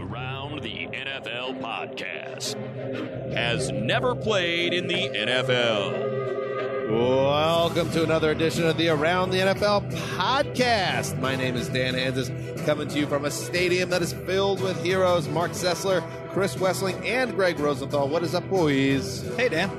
Around the NFL podcast has never played in the NFL. Welcome to another edition of the Around the NFL podcast. My name is Dan Hansis, coming to you from a stadium that is filled with heroes. Mark Sessler, Chris Wessling, and Greg Rosenthal. What is up, boys? Hey, Dan.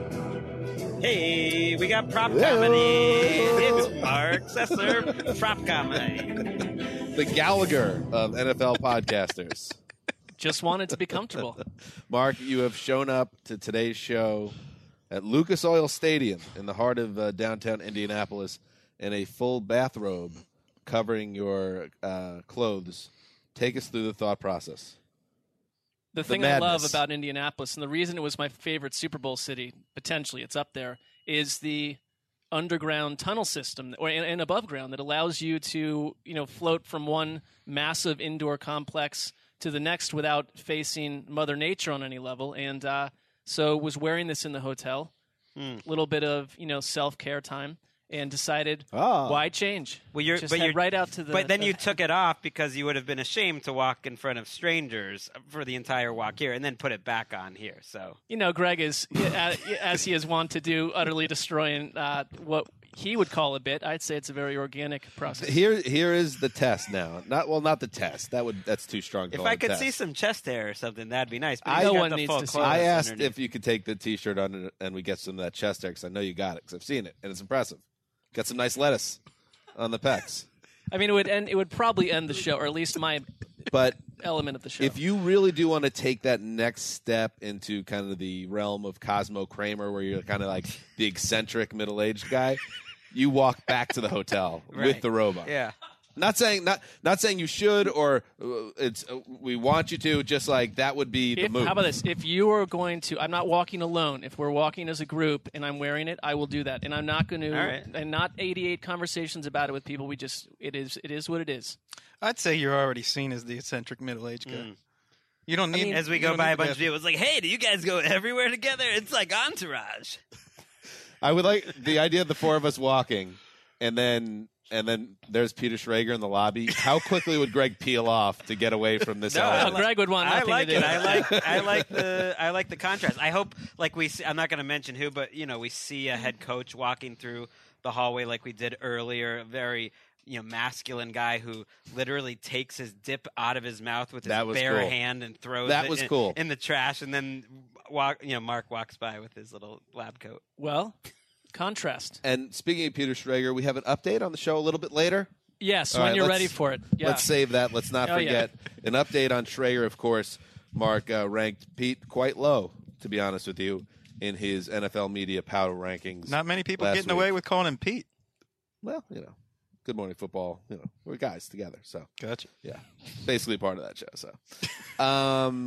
Hey, we got prop comedy. It's Mark Sessler, prop comedy. The Gallagher of NFL podcasters. Just wanted to be comfortable. Mark, you have shown up to today's show at Lucas Oil Stadium in the heart of downtown Indianapolis in a full bathrobe covering your clothes. Take us through the thought process. The thing I love about Indianapolis, and the reason it was my favorite Super Bowl city, potentially, it's up there, is the underground tunnel system and above ground that allows you to, float from one massive indoor complex to the next without facing Mother Nature on any level. And so was wearing this in the hotel, little bit of, self-care time, and decided, why change? Well, head right out to the... But then you took it off because you would have been ashamed to walk in front of strangers for the entire walk here and then put it back on here. So Greg is, as he is wont to do, utterly destroying what he would call a bit. I'd say it's a very organic process. Here is the test now. Not the test. That's too strong. If I could see some chest hair or something, that'd be nice. But no one needs to see. I asked if you could take the T-shirt on and we get some of that chest hair because I know you got it because I've seen it and it's impressive. Got some nice lettuce on the pecs. I mean, it would probably end the show, or at least my element of the show. If you really do want to take that next step into kind of the realm of Cosmo Kramer, where you're kind of like the eccentric middle-aged guy, you walk back to the hotel with the robe on. Yeah. Not saying you should or we want you to. Just like that would be the move. How about this? If you are going to, I'm not walking alone. If we're walking as a group and I'm wearing it, I will do that. And I'm not going to, and not 88 conversations about it with people. It is what it is. I'd say you're already seen as the eccentric middle-aged guy. You don't need. As we go by a bunch of people, it's like, hey, do you guys go everywhere together? It's like Entourage. I would like the idea of the four of us walking, and then there's Peter Schrager in the lobby. How quickly would Greg peel off to get away from this? Greg would want nothing to do. I like the contrast. I hope, I'm not going to mention who, but we see a head coach walking through the hallway like we did earlier. A very masculine guy who literally takes his dip out of his mouth with his bare hand and throws it in the trash, and then Mark walks by with his little lab coat. Well. Contrast. And speaking of Peter Schrager, we have an update on the show a little bit later. Yes, when you're ready for it. Yeah. Let's save that. Let's not forget. An update on Schrager, of course. Mark ranked Pete quite low, to be honest with you, in his NFL media power rankings. Not many people getting away with calling him Pete. Well, Good Morning Football, we're guys together. So gotcha. Yeah, basically part of that show. So,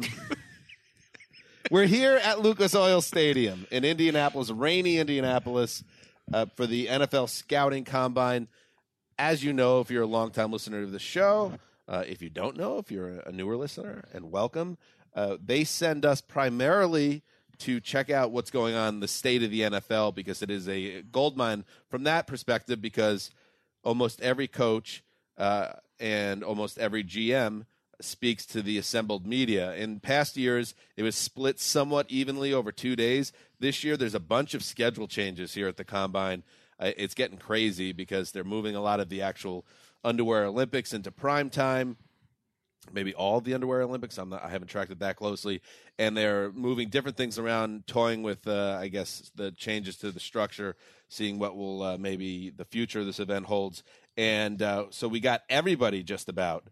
we're here at Lucas Oil Stadium in Indianapolis, rainy Indianapolis, for the NFL Scouting Combine. As you know, if you're a longtime listener to the show, if you don't know, if you're a newer listener, and welcome, they send us primarily to check out what's going on in the state of the NFL because it is a goldmine from that perspective because almost every coach and almost every GM speaks to the assembled media. In past years, it was split somewhat evenly over 2 days. This year, there's a bunch of schedule changes here at the Combine. It's getting crazy because they're moving a lot of the actual underwear Olympics into prime time. Maybe all of the underwear Olympics. I haven't tracked it that closely. And they're moving different things around, toying with, I guess, the changes to the structure, seeing what will maybe the future of this event holds. And so we got everybody just about.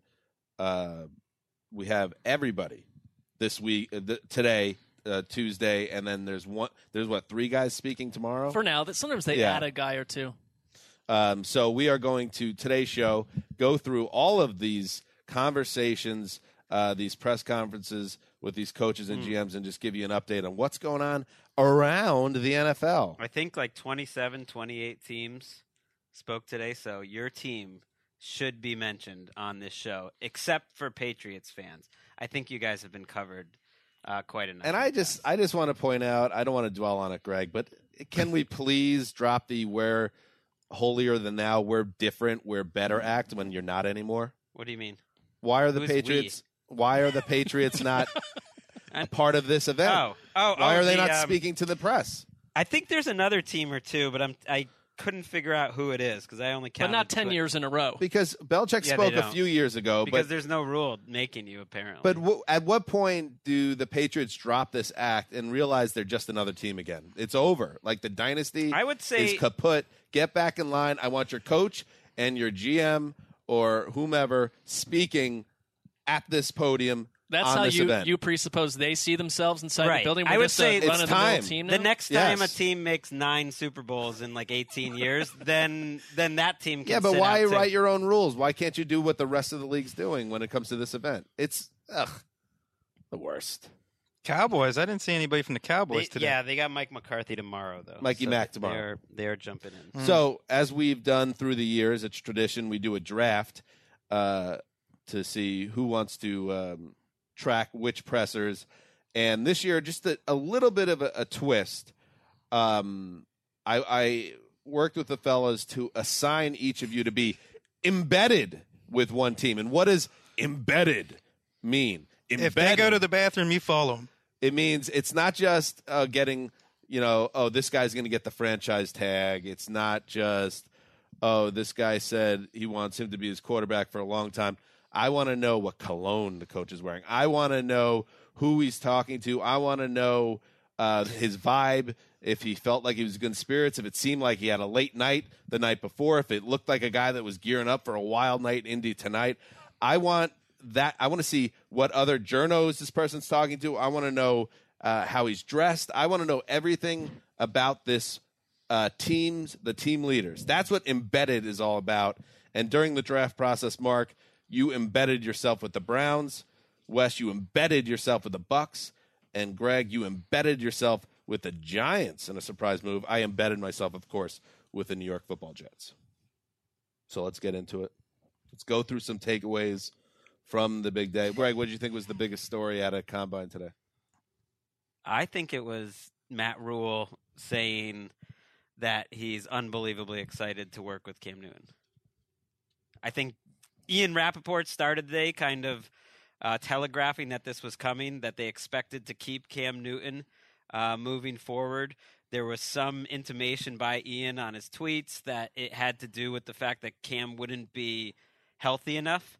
We have everybody this week, today, Tuesday, and then there's 3 guys speaking tomorrow? For now. Sometimes they add a guy or two. So we are going to, today's show, go through all of these conversations, these press conferences with these coaches and GMs and just give you an update on what's going on around the NFL. I think 27, 28 teams spoke today, so your team should be mentioned on this show, except for Patriots fans. I think you guys have been covered quite enough. And I just want to point out, I don't want to dwell on it, Greg, but can we please drop the we're holier than thou, we're different, we're better act when you're not anymore? What do you mean? Why are the Patriots? Why are the Patriots not a part of this event? Why are they not speaking to the press? I think there's another team or two, but I couldn't figure out who it is because I only counted. But not 10 years in a row. Because Belichick spoke a few years ago. Because there's no rule making you, apparently. But at what point do the Patriots drop this act and realize they're just another team again? It's over. Like, the dynasty I would say, is kaput. Get back in line. I want your coach and your GM or whomever speaking at this podium. That's on how this event. you presuppose they see themselves inside the building. I would say it's time. Team now? The next time a team makes 9 Super Bowls in like 18 years, then that team can but sit why out write too. your own rules? Why can't you do what the rest of the league's doing when it comes to this event? It's the worst. Cowboys. I didn't see anybody from the Cowboys today. Yeah, they got Mike McCarthy tomorrow, though. Mikey Mack tomorrow. They're jumping in. So, as we've done through the years, it's tradition, we do a draft to see who wants to track which pressers. And this year, just a little bit of a twist. I worked with the fellas to assign each of you to be embedded with one team. And what does embedded mean? If they go to the bathroom, you follow them. It means it's not just getting, this guy's going to get the franchise tag. It's not just, this guy said he wants him to be his quarterback for a long time. I want to know what cologne the coach is wearing. I want to know who he's talking to. I want to know his vibe, if he felt like he was in good spirits, if it seemed like he had a late night the night before, if it looked like a guy that was gearing up for a wild night in Indy tonight. I want that. I want to see what other journos this person's talking to. I want to know how he's dressed. I want to know everything about this the team leaders. That's what embedded is all about. And during the draft process, Mark, you embedded yourself with the Browns. Wes, you embedded yourself with the Bucks. And Greg, you embedded yourself with the Giants in a surprise move. I embedded myself, of course, with the New York Football Jets. So let's get into it. Let's go through some takeaways from the big day. Greg, what did you think was the biggest story out of Combine today? I think it was Matt Rule saying that he's unbelievably excited to work with Cam Newton. I think Ian Rappaport started the day kind of telegraphing that this was coming, that they expected to keep Cam Newton moving forward. There was some intimation by Ian on his tweets that it had to do with the fact that Cam wouldn't be healthy enough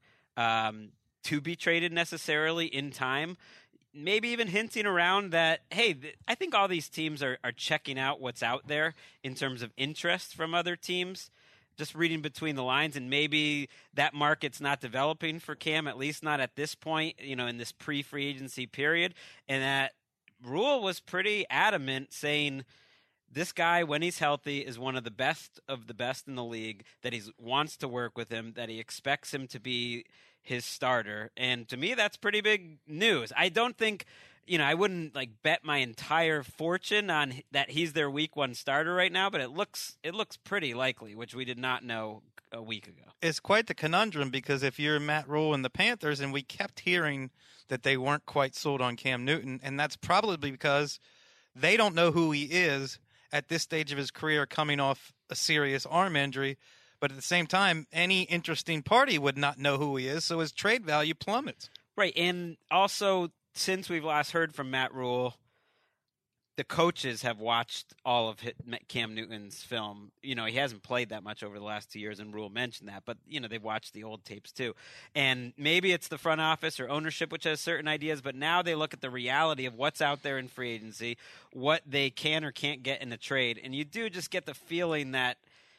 to be traded necessarily in time. Maybe even hinting around that, hey, I think all these teams are checking out what's out there in terms of interest from other teams. Just reading between the lines, and maybe that market's not developing for Cam, at least not at this point, in this pre-free agency period. And that Rule was pretty adamant, saying this guy, when he's healthy, is one of the best in the league, that he wants to work with him, that he expects him to be his starter. And to me, that's pretty big news. I don't think, I wouldn't bet my entire fortune on that he's their week 1 starter right now, but it looks pretty likely, which we did not know a week ago. It's quite the conundrum, because if you're Matt Rule and the Panthers, and we kept hearing that they weren't quite sold on Cam Newton, and that's probably because they don't know who he is at this stage of his career, coming off a serious arm injury. But at the same time, any interesting party would not know who he is, so his trade value plummets. Right, and also, since we've last heard from Matt Rule, the coaches have watched all of Cam Newton's film. He hasn't played that much over the last 2 years, and Rule mentioned that, but, they've watched the old tapes too. And maybe it's the front office or ownership which has certain ideas, but now they look at the reality of what's out there in free agency, what they can or can't get in a trade, and you do just get the feeling that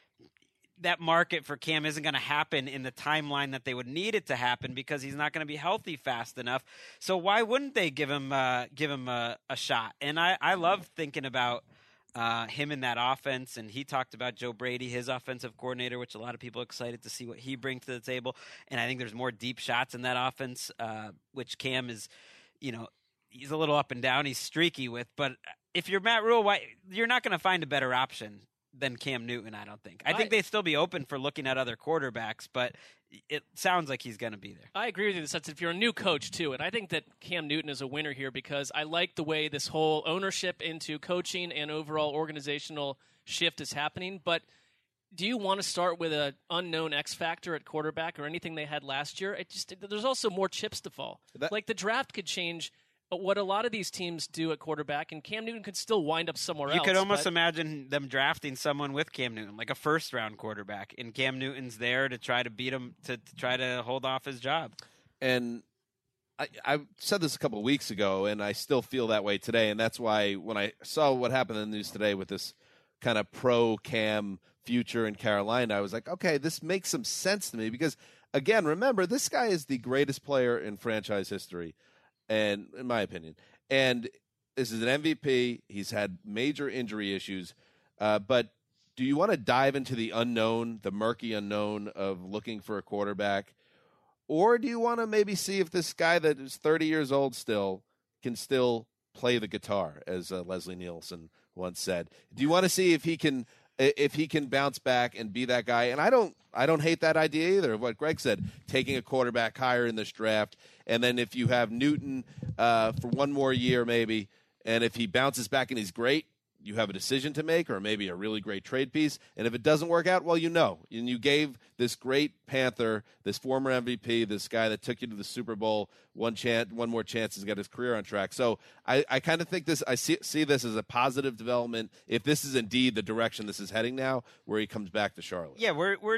market for Cam isn't going to happen in the timeline that they would need it to happen, because he's not going to be healthy fast enough. So why wouldn't they give him a shot? And I love thinking about him in that offense. And he talked about Joe Brady, his offensive coordinator, which a lot of people are excited to see what he brings to the table. And I think there's more deep shots in that offense, which Cam is, he's a little up and down. He's streaky with. But if you're Matt Rule, you're not going to find a better option than Cam Newton, I don't think. I think they'd still be open for looking at other quarterbacks, but it sounds like he's going to be there. I agree with you in the sense that if you're a new coach, too, and I think that Cam Newton is a winner here, because I like the way this whole ownership into coaching and overall organizational shift is happening, but do you want to start with an unknown X factor at quarterback or anything they had last year? There's also more chips to fall. Like the draft could change what a lot of these teams do at quarterback, and Cam Newton could still wind up somewhere else. You could almost imagine them drafting someone with Cam Newton, like a first-round quarterback, and Cam Newton's there to try to beat him, to try to hold off his job. And I said this a couple of weeks ago, and I still feel that way today, and that's why when I saw what happened in the news today with this kind of pro-Cam future in Carolina, I was like, okay, this makes some sense to me because, again, remember, this guy is the greatest player in franchise history, and in my opinion. And this is an MVP. He's had major injury issues. But do you want to dive into the unknown, the murky unknown of looking for a quarterback? Or do you want to maybe see if this guy that is 30 years old still can still play the guitar, as Leslie Nielsen once said? Do you want to see if he can bounce back and be that guy? And I don't hate that idea either of what Greg said, taking a quarterback higher in this draft. And then if you have Newton for one more year maybe, and if he bounces back and he's great, you have a decision to make or maybe a really great trade piece. And if it doesn't work out, well, and you gave this great Panther, this former MVP, this guy that took you to the Super Bowl, one more chance to get his career on track. So I kind of think I see this as a positive development if this is indeed the direction this is heading now, where he comes back to Charlotte. Yeah,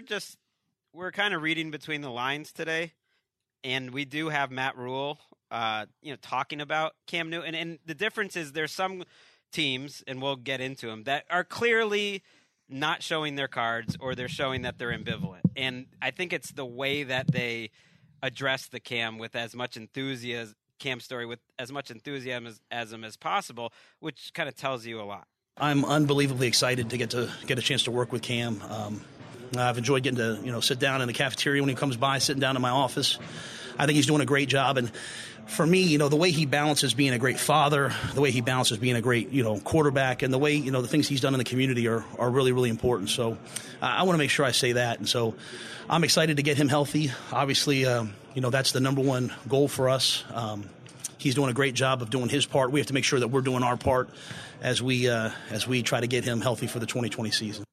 we're kind of reading between the lines today, and we do have Matt Rule, talking about Cam Newton, and the difference is there's some teams, and we'll get into them, that are clearly not showing their cards or they're showing that they're ambivalent. And I think it's the way that they address the Cam with as much enthusiasm, Cam story with as much enthusiasm as possible, which kind of tells you a lot. I'm unbelievably excited to get a chance to work with Cam. I've enjoyed getting to sit down in the cafeteria when he comes by, sitting down in my office. I think he's doing a great job. And for me, the way he balances being a great father, the way he balances being a great, quarterback, and the way, the things he's done in the community are really, really important. So I want to make sure I say that. And so I'm excited to get him healthy. Obviously, that's the number one goal for us. He's doing a great job of doing his part. We have to make sure that we're doing our part as we try to get him healthy for the 2020 season.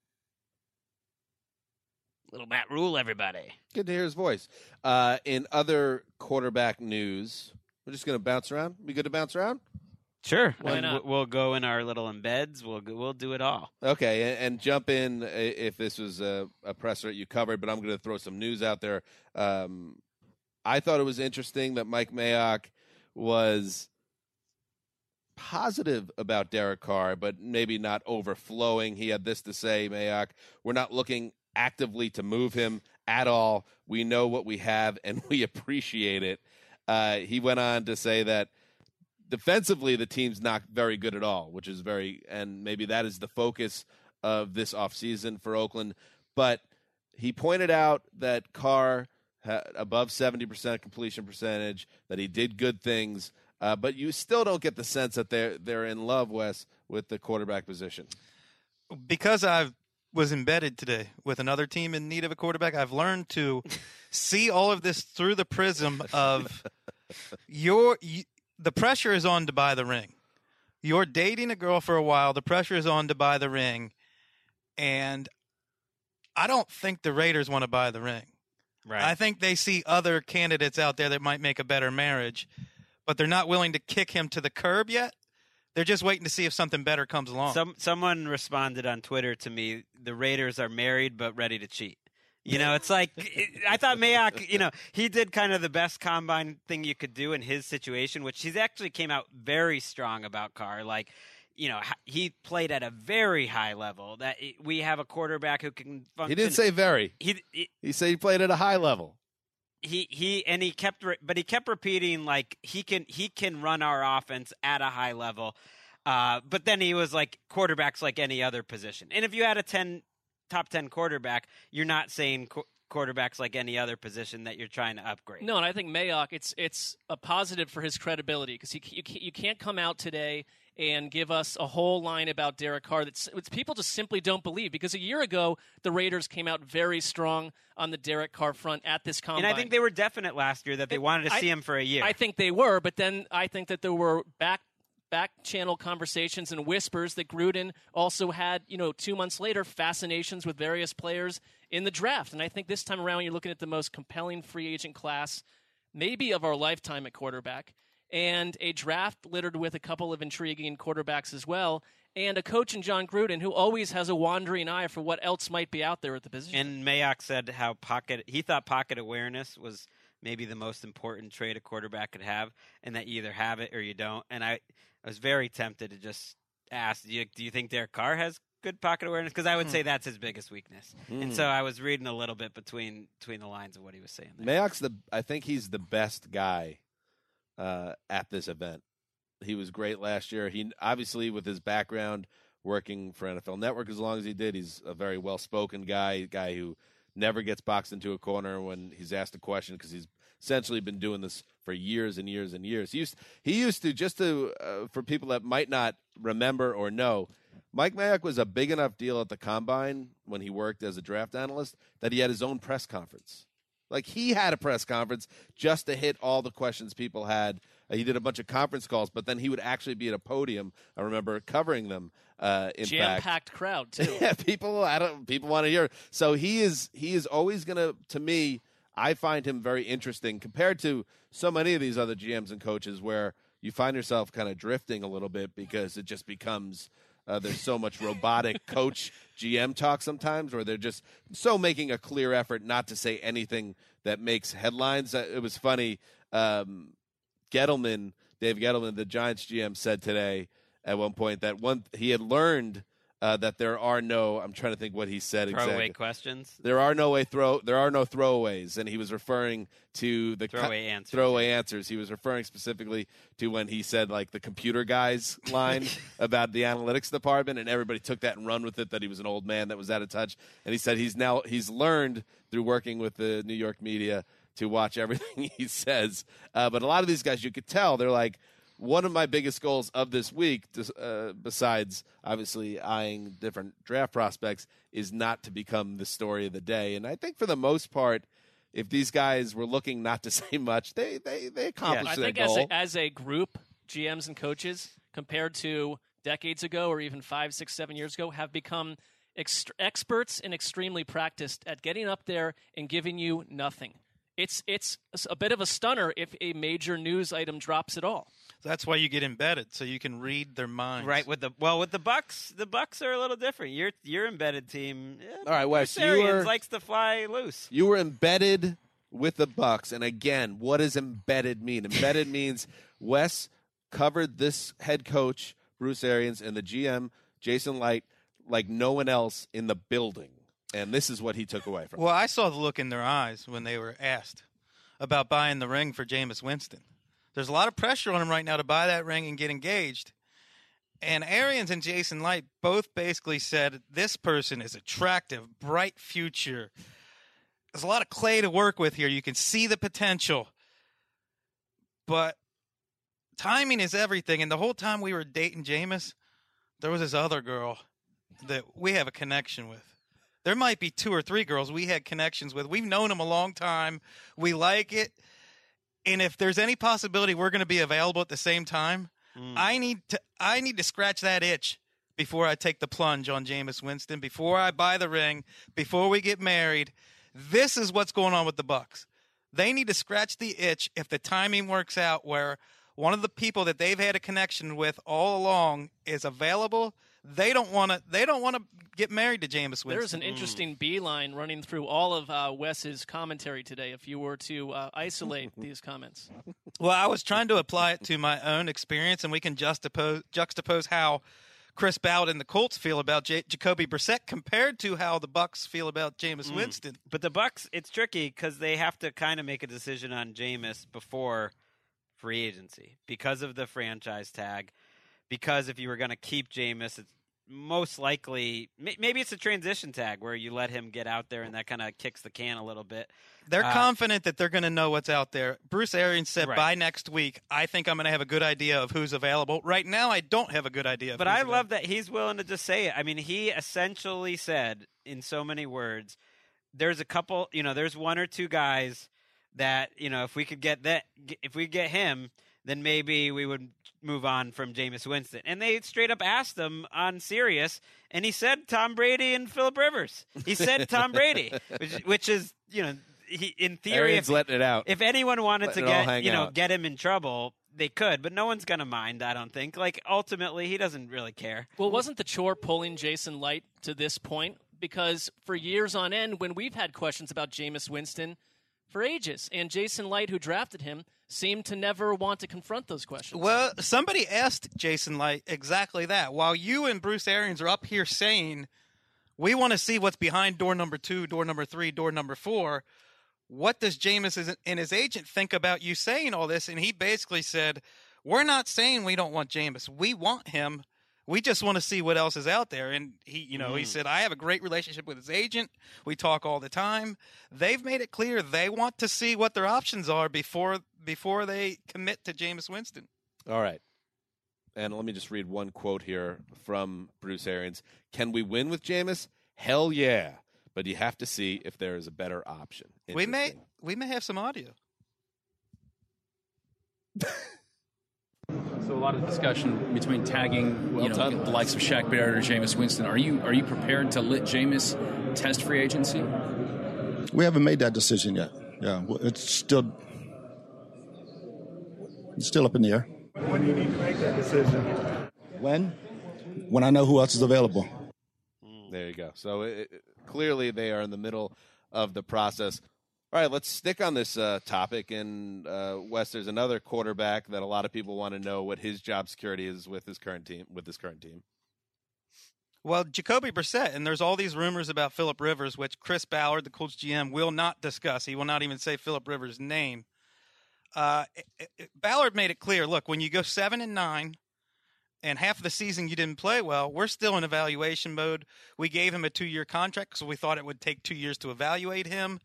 Little Matt Rule, everybody. Good to hear his voice. In other quarterback news, we're just going to bounce around. We good to bounce around? Sure. Why not? We'll go in our little embeds. We'll do it all. Okay, and jump in if this was a presser that you covered, but I'm going to throw some news out there. I thought it was interesting that Mike Mayock was positive about Derek Carr, but maybe not overflowing. He had this to say, Mayock, we're not looking actively to move him at all. We know what we have, and we appreciate it. He went on to say that defensively, the team's not very good at all, which is and maybe that is the focus of this offseason for Oakland. But he pointed out that Carr had above 70% completion percentage, that he did good things, but you still don't get the sense that they're in love, Wes, with the quarterback position. Because I was embedded today with another team in need of a quarterback, I've learned to see all of this through the prism of the pressure is on to buy the ring. You're dating a girl for a while. The pressure is on to buy the ring. And I don't think the Raiders want to buy the ring. Right. I think they see other candidates out there that might make a better marriage, but they're not willing to kick him to the curb yet. They're just waiting to see if something better comes along. Someone responded on Twitter to me, the Raiders are married but ready to cheat. It's like, I thought Mayock, he did kind of the best combine thing you could do in his situation, which he's actually came out very strong about Carr. Like, he played at a very high level. That we have a quarterback who can function. He didn't say very. He said he played at a high level. He kept repeating, like, he can run our offense at a high level. But then he was like, quarterbacks like any other position. And if you had a top 10 quarterback, you're not saying quarterbacks like any other position that you're trying to upgrade. No, and I think Mayock, it's a positive for his credibility because you can't come out today and give us a whole line about Derek Carr that people just simply don't believe. Because a year ago, the Raiders came out very strong on the Derek Carr front at this combine. And I think they were definite last year that they wanted to see him for a year. I think they were, but then I think that there were back channel conversations and whispers that Gruden also had, 2 months later, fascinations with various players in the draft. And I think this time around, you're looking at the most compelling free agent class, maybe of our lifetime at quarterback, and a draft littered with a couple of intriguing quarterbacks as well, and a coach in John Gruden who always has a wandering eye for what else might be out there at the position. And Mayock said how he thought pocket awareness was maybe the most important trait a quarterback could have, and that you either have it or you don't. And I was very tempted to just ask, do you think Derek Carr has good pocket awareness? Because I would say that's his biggest weakness. And so I was reading a little bit between the lines of what he was saying there. Mayock's I think he's the best guy at this event. He was great last year. He obviously, with his background working for NFL Network as long as he did, he's a very well-spoken guy who never gets boxed into a corner when he's asked a question, because he's essentially been doing this for years and years and years. He used to for people that might not remember or know, Mike Mayock was a big enough deal at the Combine when he worked as a draft analyst that he had his own press conference. Like, he had a press conference just to hit all the questions people had. He did a bunch of conference calls, but then he would actually be at a podium. I remember covering them. Jam-packed crowd too. Yeah, people want to hear. So he is always going to me, I find him very interesting compared to so many of these other GMs and coaches where you find yourself kind of drifting a little bit because it just becomes there's so much robotic coach GM talk sometimes where they're just so making a clear effort not to say anything that makes headlines. It was funny. Dave Gettleman, the Giants GM, said today at one point that he had learned that there are no. I'm trying to think what he said exactly. Throwaway questions. There are no throwaways, and he was referring to the throwaway answers. He was referring specifically to when he said like the computer guys line about the analytics department, and everybody took that and run with it. That he was an old man that was out of touch, and he said he's learned through working with the New York media to watch everything he says. But a lot of these guys, you could tell they're like, one of my biggest goals of this week, besides obviously eyeing different draft prospects, is not to become the story of the day. And I think for the most part, if these guys were looking not to say much, they accomplished their goal. I think as a group, GMs and coaches, compared to decades ago or even 5, 6, 7 years ago, have become experts and extremely practiced at getting up there and giving you nothing. It's a bit of a stunner if a major news item drops at all. That's why you get embedded, so you can read their minds. Right. With the Bucks are a little different. Your embedded team. All right, Wes, likes to fly loose. You were embedded with the Bucks, and again, what does embedded mean? Embedded means Wes covered this head coach Bruce Arians and the GM Jason Licht like no one else in the building. And this is what he took away from it. Well, I saw the look in their eyes when they were asked about buying the ring for Jameis Winston. There's a lot of pressure on him right now to buy that ring and get engaged. And Arians and Jason Licht both basically said, this person is attractive, bright future. There's a lot of clay to work with here. You can see the potential. But timing is everything. And the whole time we were dating Jameis, there was this other girl that we have a connection with. There might be 2 or 3 girls we had connections with. We've known them a long time. We like it. And if there's any possibility we're going to be available at the same time, I need to scratch that itch before I take the plunge on Jameis Winston, before I buy the ring, before we get married. This is what's going on with the Bucs. They need to scratch the itch if the timing works out where one of the people that they've had a connection with all along is available. They don't want to get married to Jameis Winston. There's an interesting beeline running through all of Wes's commentary today if you were to isolate these comments. Well, I was trying to apply it to my own experience, and we can juxtapose how Chris Ballard and the Colts feel about Jacoby Brissett compared to how the Bucs feel about Jameis Winston. But the Bucs, it's tricky because they have to kind of make a decision on Jameis before free agency because of the franchise tag. Because if you were going to keep Jameis, it's most likely maybe it's a transition tag where you let him get out there and that kind of kicks the can a little bit. They're confident that they're going to know what's out there. Bruce Arians said by next week, I think I'm going to have a good idea of who's available. Right now, I don't have a good idea. But I love that he's willing to just say it. I mean, he essentially said in so many words, there's a couple, there's 1 or 2 guys that, if we could get him, then maybe we would move on from Jameis Winston. And they straight up asked him on Sirius, and he said Tom Brady and Phillip Rivers. He said Tom Brady, which is, in theory, Arians letting it out. If anyone wanted to get get him in trouble, they could, but no one's going to mind, I don't think. Like, ultimately, he doesn't really care. Well, wasn't the chore pulling Jason Light to this point? Because for years on end, when we've had questions about Jameis Winston for ages, and Jason Light, who drafted him, seemed to never want to confront those questions. Well, somebody asked Jason Light exactly that. While you and Bruce Arians are up here saying, we want to see what's behind door number 2, door number 3, door number 4, what does Jameis and his agent think about you saying all this? And he basically said, we're not saying we don't want Jameis. We want him. We just want to see what else is out there. And he said, I have a great relationship with his agent. We talk all the time. They've made it clear they want to see what their options are before they commit to Jameis Winston. All right. And let me just read one quote here from Bruce Arians. Can we win with Jameis? Hell yeah. But you have to see if there is a better option. We may have some audio. So a lot of discussion between tagging, the likes of Shaq Barrett or Jameis Winston. Are you prepared to let Jameis test free agency? We haven't made that decision yet. Yeah, it's still up in the air. When do you need to make that decision? When I know who else is available. There you go. So clearly they are in the middle of the process. All right, let's stick on this topic. And Wes, there's another quarterback that a lot of people want to know what his job security is with his current team. Well, Jacoby Brissett, and there's all these rumors about Phillip Rivers, which Chris Ballard, the Colts GM, will not discuss. He will not even say Phillip Rivers' name. Ballard made it clear, look, when you go 7-9 and half of the season you didn't play well, we're still in evaluation mode. We gave him a 2-year contract because we thought it would take 2 years to evaluate him.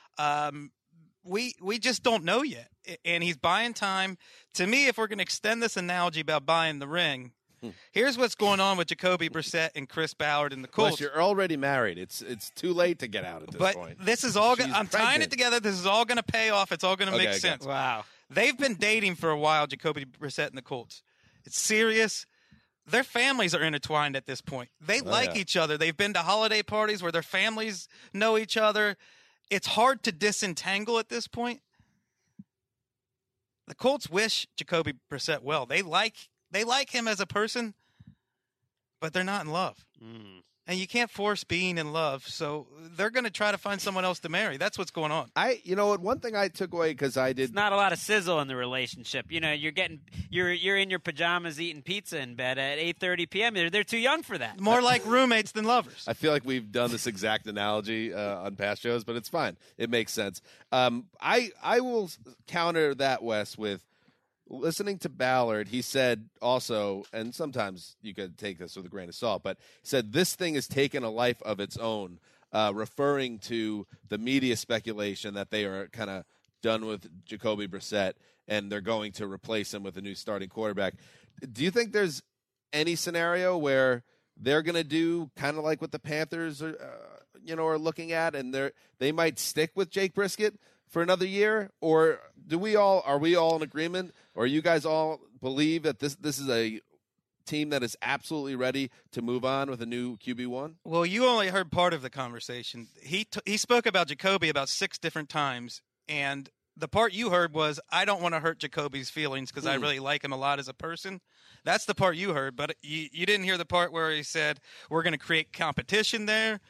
We just don't know yet, and he's buying time. To me, if we're going to extend this analogy about buying the ring, here's what's going on with Jacoby Brissett and Chris Ballard and the Colts. Plus, you're already married. It's too late to get out at this point. But this is all. I'm tying pregnant. it together. This is all going to pay off. It's all going to make sense. Wow. They've been dating for a while, Jacoby Brissett and the Colts. It's serious. Their families are intertwined at this point. They like each other. They've been to holiday parties where their families know each other. It's hard to disentangle at this point. The Colts wish Jacoby Brissett well. They like him as a person, but they're not in love. And you can't force being in love, so they're going to try to find someone else to marry. That's what's going on. One thing I took away because I did It's not a lot of sizzle in the relationship. You're in your pajamas eating pizza in bed at 8:30 p.m. They're too young for that. More like roommates than lovers. I feel like we've done this exact analogy on past shows, but it's fine. It makes sense. I will counter that, Wes, with listening to Ballard. He said also, and sometimes you could take this with a grain of salt, but he said this thing has taken a life of its own, referring to the media speculation that they are kind of done with Jacoby Brissett and they're going to replace him with a new starting quarterback. Do you think there's any scenario where they're going to do kind of like what the Panthers are looking at, and they might stick with Jake Brisket for another year? Or are we all in agreement, or you guys all believe that this is a team that is absolutely ready to move on with a new QB1? Well, you only heard part of the conversation. He spoke about Jacoby about 6 different times, and the part you heard was, I don't want to hurt Jacoby's feelings because I really like him a lot as a person. That's the part you heard, but you didn't hear the part where he said, we're going to create competition there.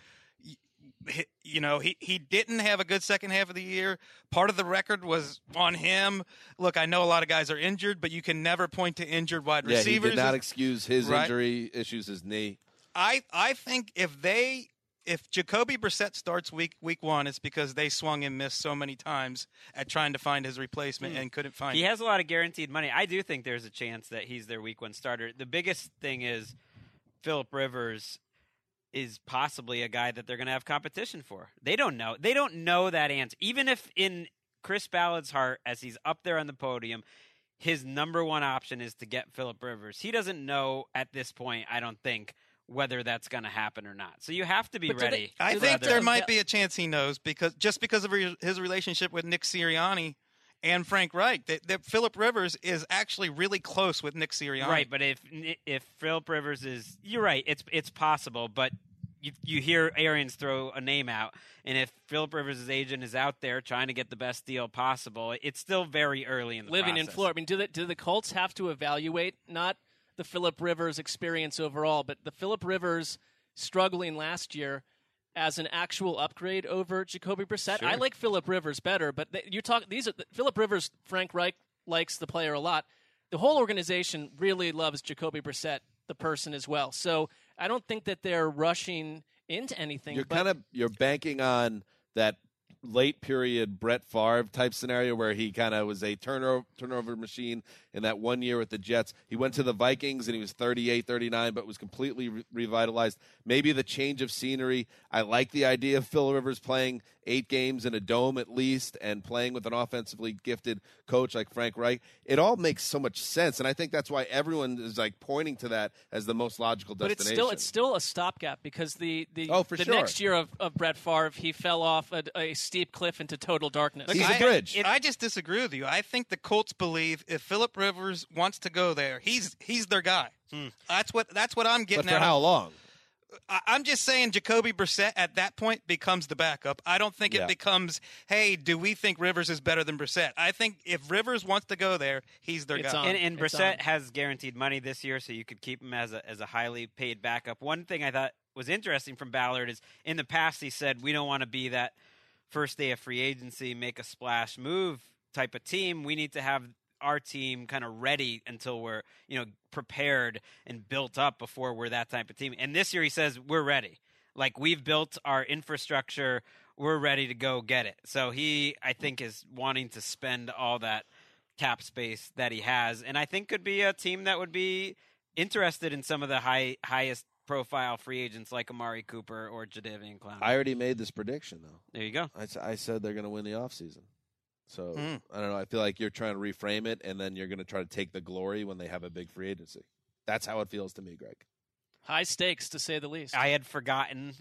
He didn't have a good second half of the year. Part of the record was on him. Look, I know a lot of guys are injured, but you can never point to injured wide receivers. He did not excuse his injury issues, his knee. I think if Jacoby Brissett starts week 1, it's because they swung and missed so many times at trying to find his replacement and couldn't find He it. has a lot of guaranteed money. I do think there's a chance that he's their week 1 starter. The biggest thing is Phillip Rivers is possibly a guy that they're going to have competition for. They don't know. They don't know that answer. Even if in Chris Ballard's heart, as he's up there on the podium, his number 1 option is to get Phillip Rivers. He doesn't know at this point, I don't think, whether that's going to happen or not. So you have to be ready. I think there might be a chance he knows because of his relationship with Nick Sirianni and Frank Reich. That Phillip Rivers is actually really close with Nick Sirianni. Right, but if Phillip Rivers is, you're right, it's possible, but you hear Arians throw a name out, and if Phillip Rivers' agent is out there trying to get the best deal possible, it's still very early in the living process. in Florida. I mean, do the Colts have to evaluate not the Phillip Rivers experience overall, but the Phillip Rivers struggling last year as an actual upgrade over Jacoby Brissett? Sure. I like Phillip Rivers better, but Phillip Rivers. Frank Reich likes the player a lot. The whole organization really loves Jacoby Brissett, the person, as well. So I don't think that they're rushing into anything. You're banking on that late period Brett Favre type scenario where he kind of was a turnover machine in that 1 year with the Jets. He went to the Vikings and he was 38, 39, but was completely revitalized. Maybe the change of scenery. I like the idea of Phil Rivers playing 8 games in a dome at least and playing with an offensively gifted coach like Frank Reich. It all makes so much sense, and I think that's why everyone is like pointing to that as the most logical destination. But it's still a stopgap because the sure. next year of Brett Favre, he fell off a steep cliff into total darkness. He's a bridge. I just disagree with you. I think the Colts believe if Phillip Rivers wants to go there, he's their guy. That's what I'm getting But for at. how long? I'm just saying Jacoby Brissett at that point becomes the backup. I don't think it becomes, hey, do we think Rivers is better than Brissett? I think if Rivers wants to go there, he's their guy. And Brissett has guaranteed money this year, so you could keep him as a highly paid backup. One thing I thought was interesting from Ballard is in the past he said we don't want to be that first day of free agency, make a splash move type of team. We need to have our team kind of ready until we're, prepared and built up before we're that type of team. And this year he says we're ready. Like, we've built our infrastructure. We're ready to go get it. So he, I think, is wanting to spend all that cap space that he has. And I think could be a team that would be interested in some of the highest profile free agents like Amari Cooper or Jadeveon Clowney. I already made this prediction, though. There you go. I said they're going to win the offseason. So, I don't know. I feel like you're trying to reframe it, and then you're going to try to take the glory when they have a big free agency. That's how it feels to me, Greg. High stakes, to say the least. I had forgotten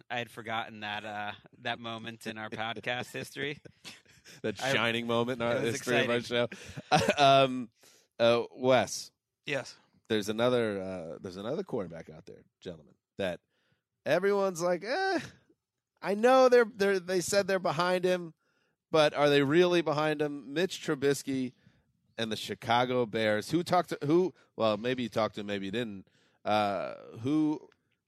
that moment in our podcast history. That shining moment in our history exciting. of our show. Wes. Yes. There's another quarterback out there, gentlemen, that everyone's like, I know they said they're behind him, but are they really behind him? Mitch Trubisky and the Chicago Bears. Well, maybe you talked to him, maybe you didn't. Who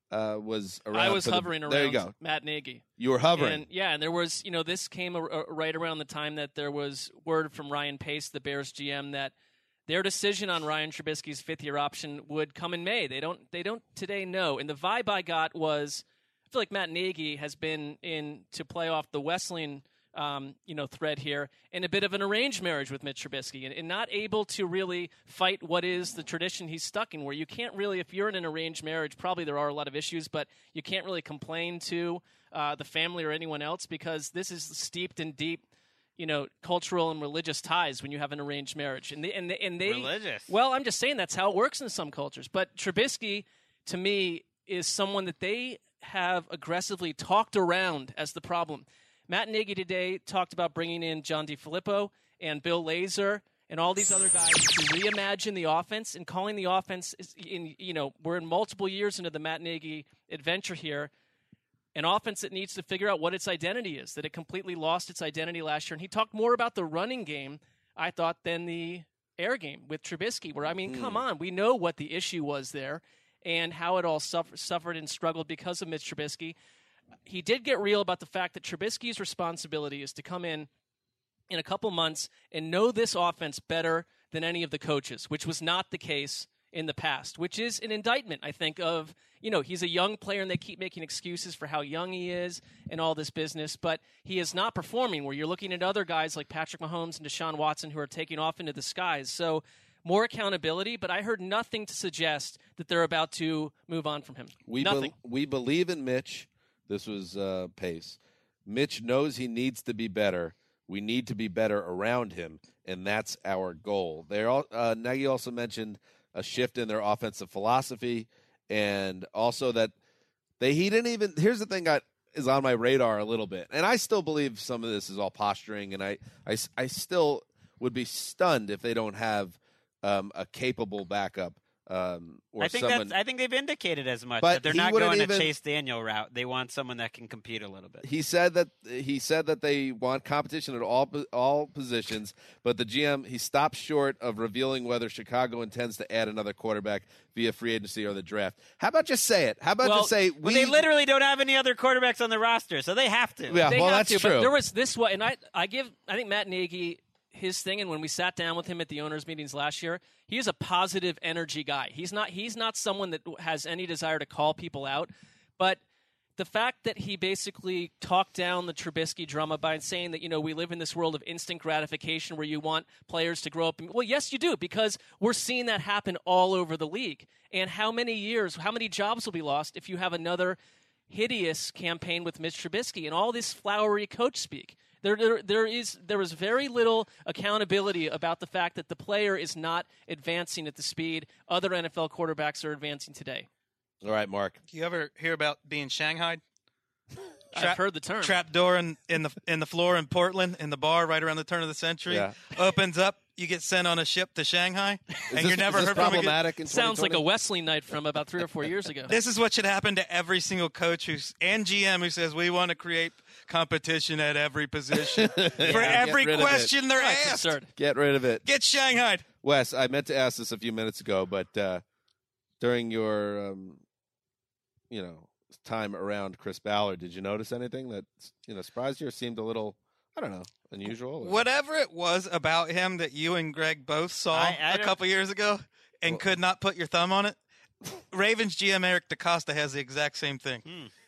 was around? I was hovering around. There you go. Matt Nagy. You were hovering. And there was, this came right around the time that there was word from Ryan Pace, the Bears GM, that their decision on Ryan Trubisky's fifth-year option would come in May. They don't today know. And the vibe I got was, I feel like Matt Nagy has been in to play off the Wesleyan thread here, in a bit of an arranged marriage with Mitch Trubisky, and not able to really fight what is the tradition he's stuck in, where you can't really, if you're in an arranged marriage, probably there are a lot of issues, but you can't really complain to the family or anyone else, because this is steeped in deep, cultural and religious ties when you have an arranged marriage. And they religious. Well, I'm just saying that's how it works in some cultures. But Trubisky, to me, is someone that they have aggressively talked around as the problem. Matt Nagy today talked about bringing in John DeFilippo and Bill Lazor and all these other guys to reimagine the offense, and calling the offense, we're in multiple years into the Matt Nagy adventure here, an offense that needs to figure out what its identity is, that it completely lost its identity last year. And he talked more about the running game, I thought, than the air game with Trubisky, where, come on, we know what the issue was there and how it all suffered and struggled because of Mitch Trubisky. He did get real about the fact that Trubisky's responsibility is to come in a couple months and know this offense better than any of the coaches, which was not the case in the past, which is an indictment, I think, of, he's a young player and they keep making excuses for how young he is and all this business, but he is not performing, where you're looking at other guys like Patrick Mahomes and Deshaun Watson who are taking off into the skies. So more accountability, but I heard nothing to suggest that they're about to move on from him. Nothing. We believe in Mitch. This was Pace. Mitch knows he needs to be better. We need to be better around him, and that's our goal. Nagy also mentioned a shift in their offensive philosophy, and also that he didn't even – here's the thing that is on my radar a little bit, and I still believe some of this is all posturing, and I still would be stunned if they don't have a capable backup. Or I think they've indicated as much but that they're not going a Chase Daniel route. They want someone that can compete a little bit. He said that they want competition at all positions, but the GM he stopped short of revealing whether Chicago intends to add another quarterback via free agency or the draft. How about just say it? How about just say they literally don't have any other quarterbacks on the roster, so they have to. Yeah, that's true. But there was this one, and I think Matt Nagy his thing, and when we sat down with him at the owners' meetings last year, he is a positive energy guy. He's not someone that has any desire to call people out, but the fact that he basically talked down the Trubisky drama by saying that, we live in this world of instant gratification where you want players to grow up. Well, yes, you do, because we're seeing that happen all over the league. And how many jobs will be lost if you have another hideous campaign with Mitch Trubisky and all this flowery coach speak? There is very little accountability about the fact that the player is not advancing at the speed other NFL quarterbacks are advancing today. All right, Mark. Do you ever hear about being shanghaied? I've heard the term. Trap door in the floor in Portland in the bar right around the turn of the century. Yeah. Opens up. You get sent on a ship to Shanghai, and you're never heard from again. Sounds like a Wesley night from about 3 or 4 years ago. This is what should happen to every single coach and GM who says we want to create competition at every position. For every question they're asked. Get rid of it. Get shanghaied. Wes, I meant to ask this a few minutes ago, but during your time around Chris Ballard, did you notice anything that surprised you or seemed a little, I don't know, unusual? Or? Whatever it was about him that you and Greg both saw a couple years ago and could not put your thumb on it, Ravens GM Eric DeCosta has the exact same thing.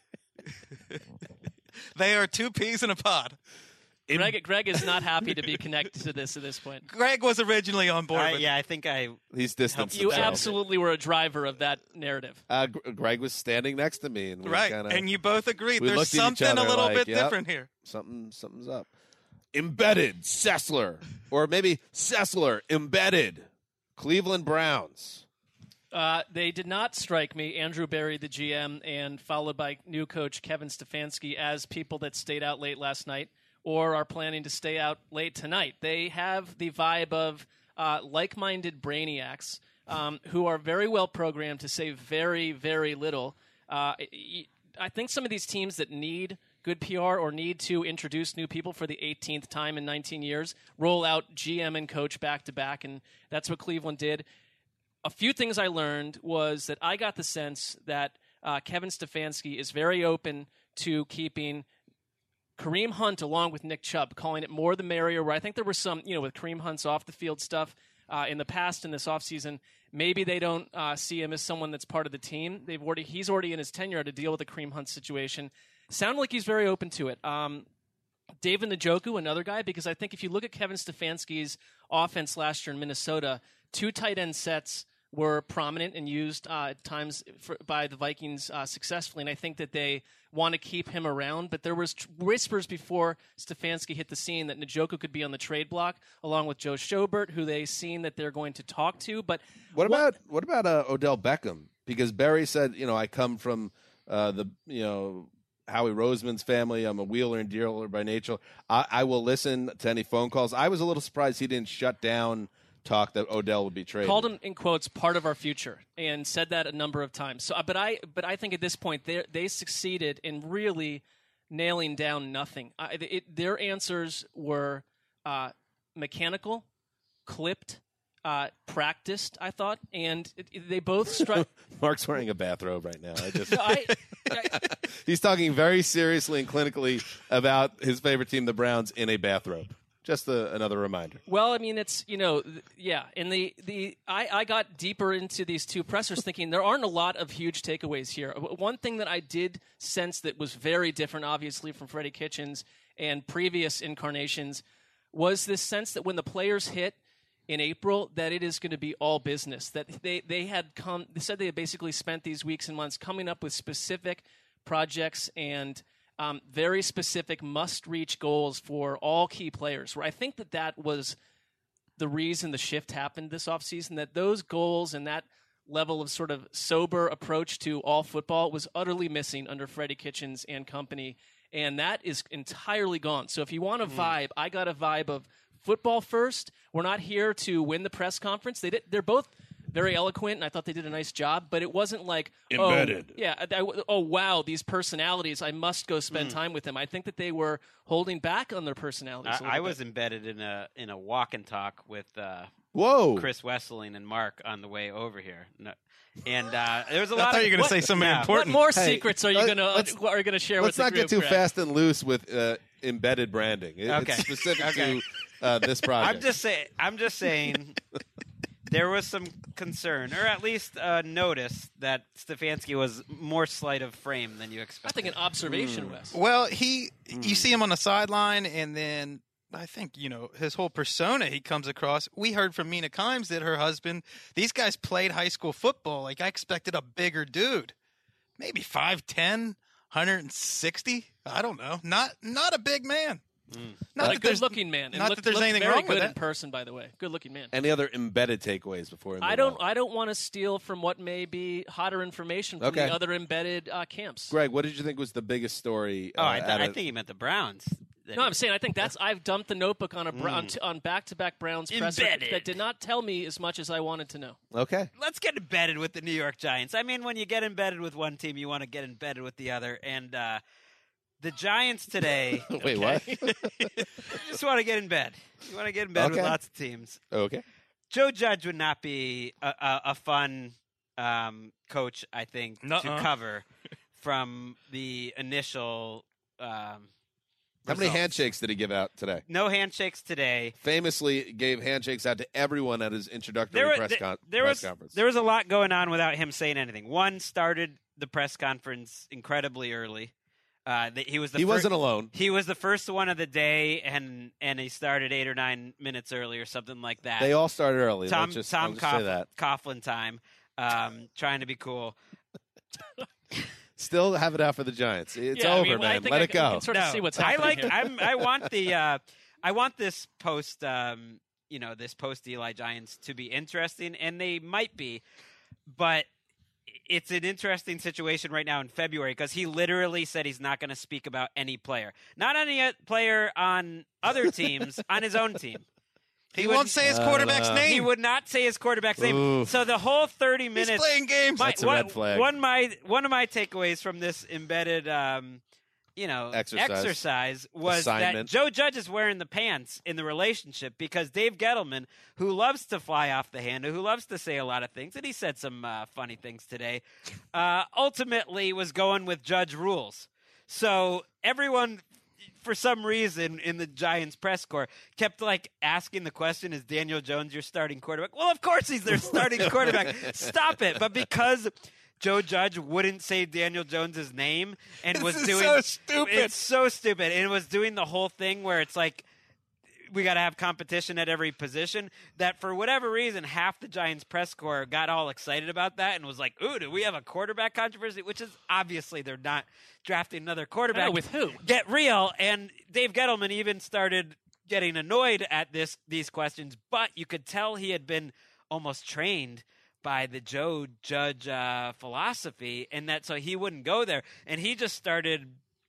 They are two peas in a pod. Greg is not happy to be connected to this at this point. Greg was originally on board. I think he's distanced. You absolutely were a driver of that narrative. Greg was standing next to me, and and you both agreed. There's something a little bit different here. Something's up. Embedded Sessler, or maybe Sessler embedded. Cleveland Browns. They did not strike me, Andrew Berry, the GM, and followed by new coach Kevin Stefanski, as people that stayed out late last night or are planning to stay out late tonight. They have the vibe of like-minded brainiacs who are very well programmed to say very, very little. I think some of these teams that need good PR or need to introduce new people for the 18th time in 19 years roll out GM and coach back-to-back, and that's what Cleveland did. A few things I learned was that I got the sense that Kevin Stefanski is very open to keeping Kareem Hunt along with Nick Chubb, calling it more the merrier, where I think there was some, with Kareem Hunt's off-the-field stuff in the past in this offseason, maybe they don't see him as someone that's part of the team. He's already in his tenure to deal with the Kareem Hunt situation. Sounded like he's very open to it. David Njoku, another guy, because I think if you look at Kevin Stefanski's offense last year in Minnesota, 2 tight end sets were prominent and used at times by the Vikings successfully, and I think that they want to keep him around. But there was whispers before Stefanski hit the scene that Njoku could be on the trade block along with Joe Schobert, who they've seen that they're going to talk to. But what about Odell Beckham? Because Barry said, I come from Howie Roseman's family. I'm a wheeler and dealer by nature. I will listen to any phone calls. I was a little surprised he didn't shut down talk that Odell would be traded. Called him, in quotes, part of our future, and said that a number of times. So, but I think at this point they succeeded in really nailing down nothing. Their answers were mechanical, clipped, practiced, I thought, and they both struck. Mark's wearing a bathrobe right now. He's talking very seriously and clinically about his favorite team, the Browns, in a bathrobe. Just another reminder. Well, I mean, it's, yeah. And I got deeper into these two pressers thinking there aren't a lot of huge takeaways here. One thing that I did sense that was very different, obviously, from Freddie Kitchens and previous incarnations was this sense that when the players hit in April, that it is going to be all business. That they said they had basically spent these weeks and months coming up with specific projects and very specific must-reach goals for all key players. Where I think that was the reason the shift happened this offseason, that those goals and that level of sort of sober approach to all football was utterly missing under Freddie Kitchens and company, and that is entirely gone. So if you want a vibe, I got a vibe of football first. We're not here to win the press conference. They're both very eloquent, and I thought they did a nice job, but it wasn't like, embedded. oh, wow, these personalities, I must go spend time with them. I think that they were holding back on their personalities. I was embedded in a walk and talk with Chris Wesseling and Mark on the way over here. No. And there was a lot. I thought you were going to say something important. What more secrets are you going to share with the group? Let's not get too fast and loose with embedded branding. It's specific to this project. I'm just saying there was some concern, or at least notice, that Stefanski was more sleight of frame than you expected. I think an observation, Wes. Well, you see him on the sideline, and then I think, his whole persona he comes across. We heard from Mina Kimes that her husband, these guys played high school football. Like, I expected a bigger dude. Maybe 5'10", 160. I don't know. Not a big man. Not a good-looking man. Not that there's anything very wrong with good it. in person, by the way. Good-looking man. Any other embedded takeaways before? I don't want to steal from what may be hotter information from the other embedded camps. Greg, what did you think was the biggest story? I think he meant the Browns. No, I'm saying I think I've dumped the notebook on back-to-back Browns presser that did not tell me as much as I wanted to know. Okay. Let's get embedded with the New York Giants. I mean, when you get embedded with one team, you want to get embedded with the other. And the Giants today. Wait, what? You just want to get in bed. You want to get in bed with lots of teams. Okay. Joe Judge would not be a fun coach, I think, to cover from the initial. How many handshakes did he give out today? No handshakes today. Famously gave handshakes out to everyone at his introductory press conference. There was a lot going on without him saying anything. One, started the press conference incredibly early. He wasn't alone. He was the first one of the day, and he started 8 or 9 minutes early or something like that. They all started early. Tom Coughlin time, trying to be cool. Still have it out for the Giants. It's over, man. Let it go. We can sort of see what's happening here. I want this post, this post Eli Giants to be interesting, and they might be, but it's an interesting situation right now in February because he literally said he's not going to speak about any player, not any player on other teams, on his own team. He won't say his quarterback's name. He would not say his quarterback's name. So the whole 30 minutes. He's playing games. That's a red flag. One of my takeaways from this embedded, exercise was assignment. that Joe Judge is wearing the pants in the relationship because Dave Gettleman, who loves to fly off the handle, who loves to say a lot of things, and he said some funny things today, ultimately was going with Judge rules. So everyone, for some reason, in the Giants press corps, kept asking the question, is Daniel Jones your starting quarterback? Well, of course he's their starting quarterback. Stop it. But because Joe Judge wouldn't say Daniel Jones's name and was doing so stupid. It's so stupid. And was doing the whole thing where it's like we got to have competition at every position, that for whatever reason, half the Giants press corps got all excited about that and was like, ooh, do we have a quarterback controversy? Which is obviously they're not drafting another quarterback. With who? Get real. And Dave Gettleman even started getting annoyed at these questions, but you could tell he had been almost trained by the Joe Judge philosophy, and that so he wouldn't go there. And he just started,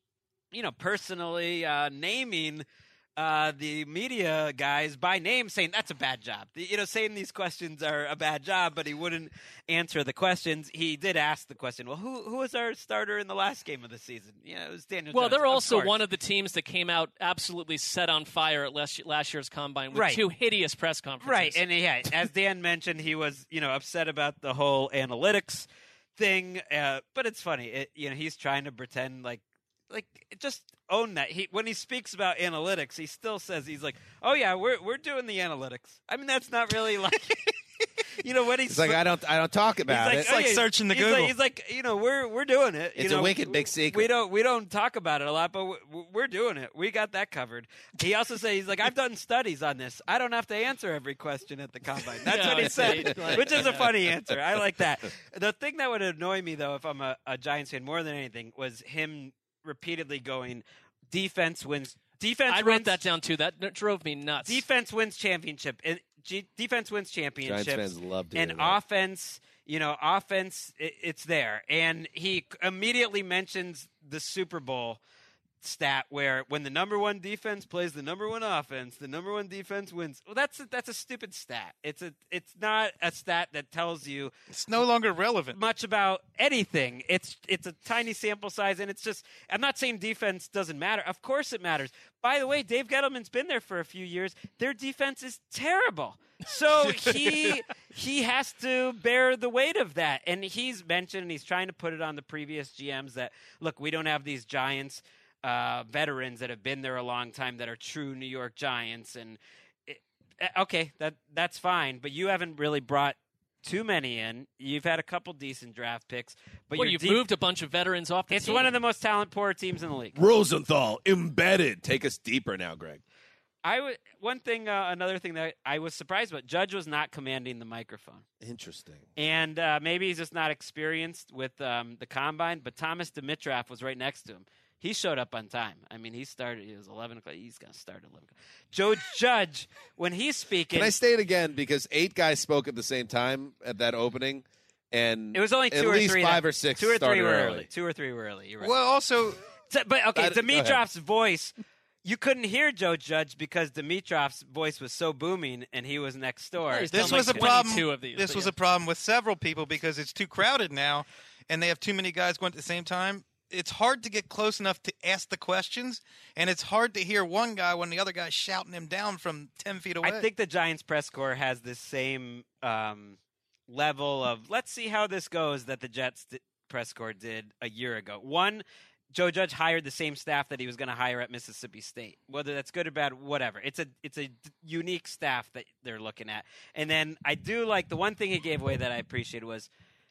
personally naming the media guys by name, saying that's a bad job. Saying these questions are a bad job, but he wouldn't answer the questions. He did ask the question, well, who was our starter in the last game of the season? It was Daniel Jones. Well, they're also one of the teams that came out absolutely set on fire at last year's Combine with two hideous press conferences. Right, and as Dan mentioned, he was upset about the whole analytics thing, but it's funny. He's trying to pretend like just own that. When he speaks about analytics, he still says he's like, "Oh yeah, we're doing the analytics." I mean, that's not really like when he's like, I don't talk about it. It's like searching the Google. He's like, we're doing it. It's a wicked big secret. We don't talk about it a lot, but we're doing it. We got that covered. He also said he's like, I've done studies on this. I don't have to answer every question at the Combine. That's what he said, which is a funny answer. I like that. The thing that would annoy me though, if I'm a Giants fan more than anything, was him repeatedly going, defense wins. I wrote that down too. That drove me nuts. Defense wins championship. Defense wins championships. Giants fans love to hear and that. offense, offense, it's there. And he immediately mentions the Super Bowl stat where when the number one defense plays the number one offense, the number one defense wins. Well, that's a stupid stat. It's not a stat that tells you it's no longer relevant much about anything. It's a tiny sample size, and it's just. I'm not saying defense doesn't matter. Of course it matters. By the way, Dave Gettleman's been there for a few years. Their defense is terrible. So he has to bear the weight of that. And he's mentioned, and he's trying to put it on the previous GMs that, look, we don't have these Giants veterans that have been there a long time that are true New York Giants. And okay, that's fine. But you haven't really brought too many in. You've had a couple decent draft picks. But you've moved a bunch of veterans off the team. It's one of the most talent-poor teams in the league. Rosenthal, embedded. Take us deeper now, Greg. Another thing that I was surprised about, Judge was not commanding the microphone. Interesting. And maybe he's just not experienced with the combine, but Thomas Dimitroff was right next to him. He showed up on time. I mean, he was 11 o'clock. He's going to start at 11 o'clock. Joe Judge, when he's speaking. Can I state again? Because 8 guys spoke at the same time at that opening, and it was only 2 or 3. At least 5 or 6 2 or 3 were early. 2 or 3 were early. You're right. Well, also. But, okay, Dimitroff's voice. You couldn't hear Joe Judge because Dimitroff's voice was so booming, and he was next door. This was a problem. This was a problem with several people because it's too crowded now, and they have too many guys going at the same time. It's hard to get close enough to ask the questions, and it's hard to hear one guy when the other guy's shouting him down from 10 feet away. I think the Giants press corps has this same level of let's see how this goes that the Jets press corps did a year ago. One, Joe Judge hired the same staff that he was going to hire at Mississippi State. Whether that's good or bad, whatever. It's a unique staff that they're looking at. And then I do like the one thing he gave away that I appreciated was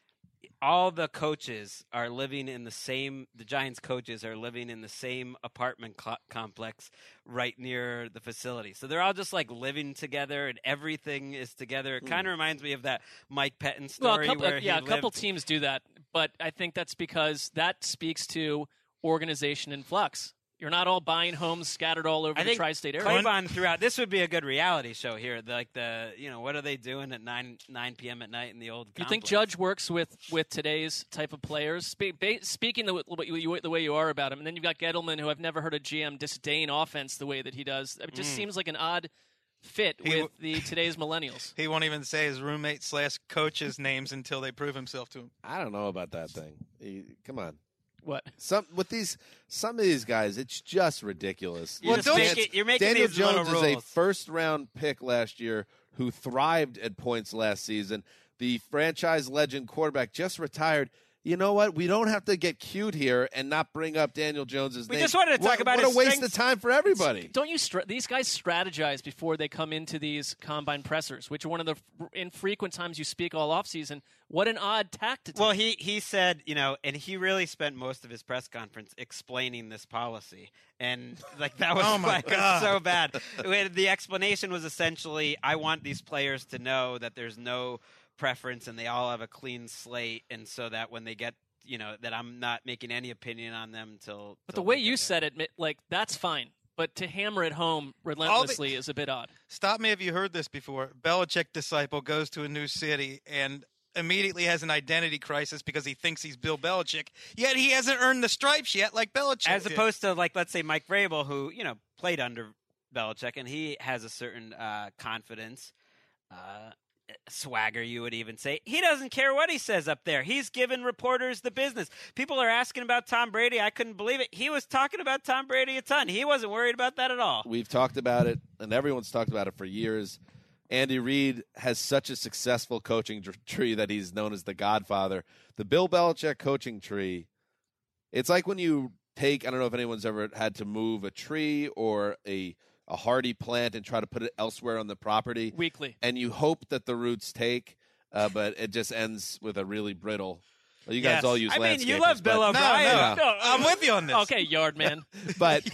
all the coaches are living in the same – the Giants coaches are living in the same apartment complex right near the facility. So they're all just like living together and everything is together. It kind of reminds me of that Mike Pettin story a couple teams do that. But I think that's because that speaks to – organization in flux. You're not all buying homes scattered all over the tri-state area. Claiborne throughout. This would be a good reality show here. What are they doing at 9 p.m. at night in the old complex? You think Judge works with today's type of players? Speaking the way you are about him, and then you've got Gettleman, who I've never heard a GM disdain offense the way that he does. It just seems like an odd fit with today's millennials. He won't even say his roommate/coach's names until they prove himself to him. I don't know about that thing. Come on. What? Some of these guys, it's just ridiculous. You're making Daniel these Jones little is rules. a first-round pick last year who thrived at points last season. The franchise legend quarterback just retired. You know what? We don't have to get cute here and not bring up Daniel Jones's name. We just wanted to talk about what his a waste strengths. of time for everybody. Don't you? These guys strategize before they come into these combine pressers, which are one of the infrequent times you speak all offseason. What an odd tact to take. Well, he said, and he really spent most of his press conference explaining this policy, and that was oh my God. So bad. The explanation was essentially, I want these players to know that there's no preference and they all have a clean slate, and so that when they get that I'm not making any opinion on them until. But the way you said it, that's fine. But to hammer it home relentlessly is a bit odd. Stop me if you heard this before. Belichick disciple goes to a new city and immediately has an identity crisis because he thinks he's Bill Belichick, yet he hasn't earned the stripes yet like Belichick As did. opposed to, let's say Mike Vrabel, who, played under Belichick, and he has a certain confidence, swagger, you would even say. He doesn't care what he says up there. He's giving reporters the business. People are asking about Tom Brady. I couldn't believe it. He was talking about Tom Brady a ton. He wasn't worried about that at all. We've talked about it, and everyone's talked about it for years. Andy Reid has such a successful coaching tree that he's known as the Godfather. The Bill Belichick coaching tree, it's like when you take, I don't know if anyone's ever had to move a tree or a hardy plant and try to put it elsewhere on the property. Weekly. And you hope that the roots take, but it just ends with a really brittle. Well, you guys all use landscapers. I mean, you love Bill O'Brien. No, I'm with you on this. Okay, yard man. But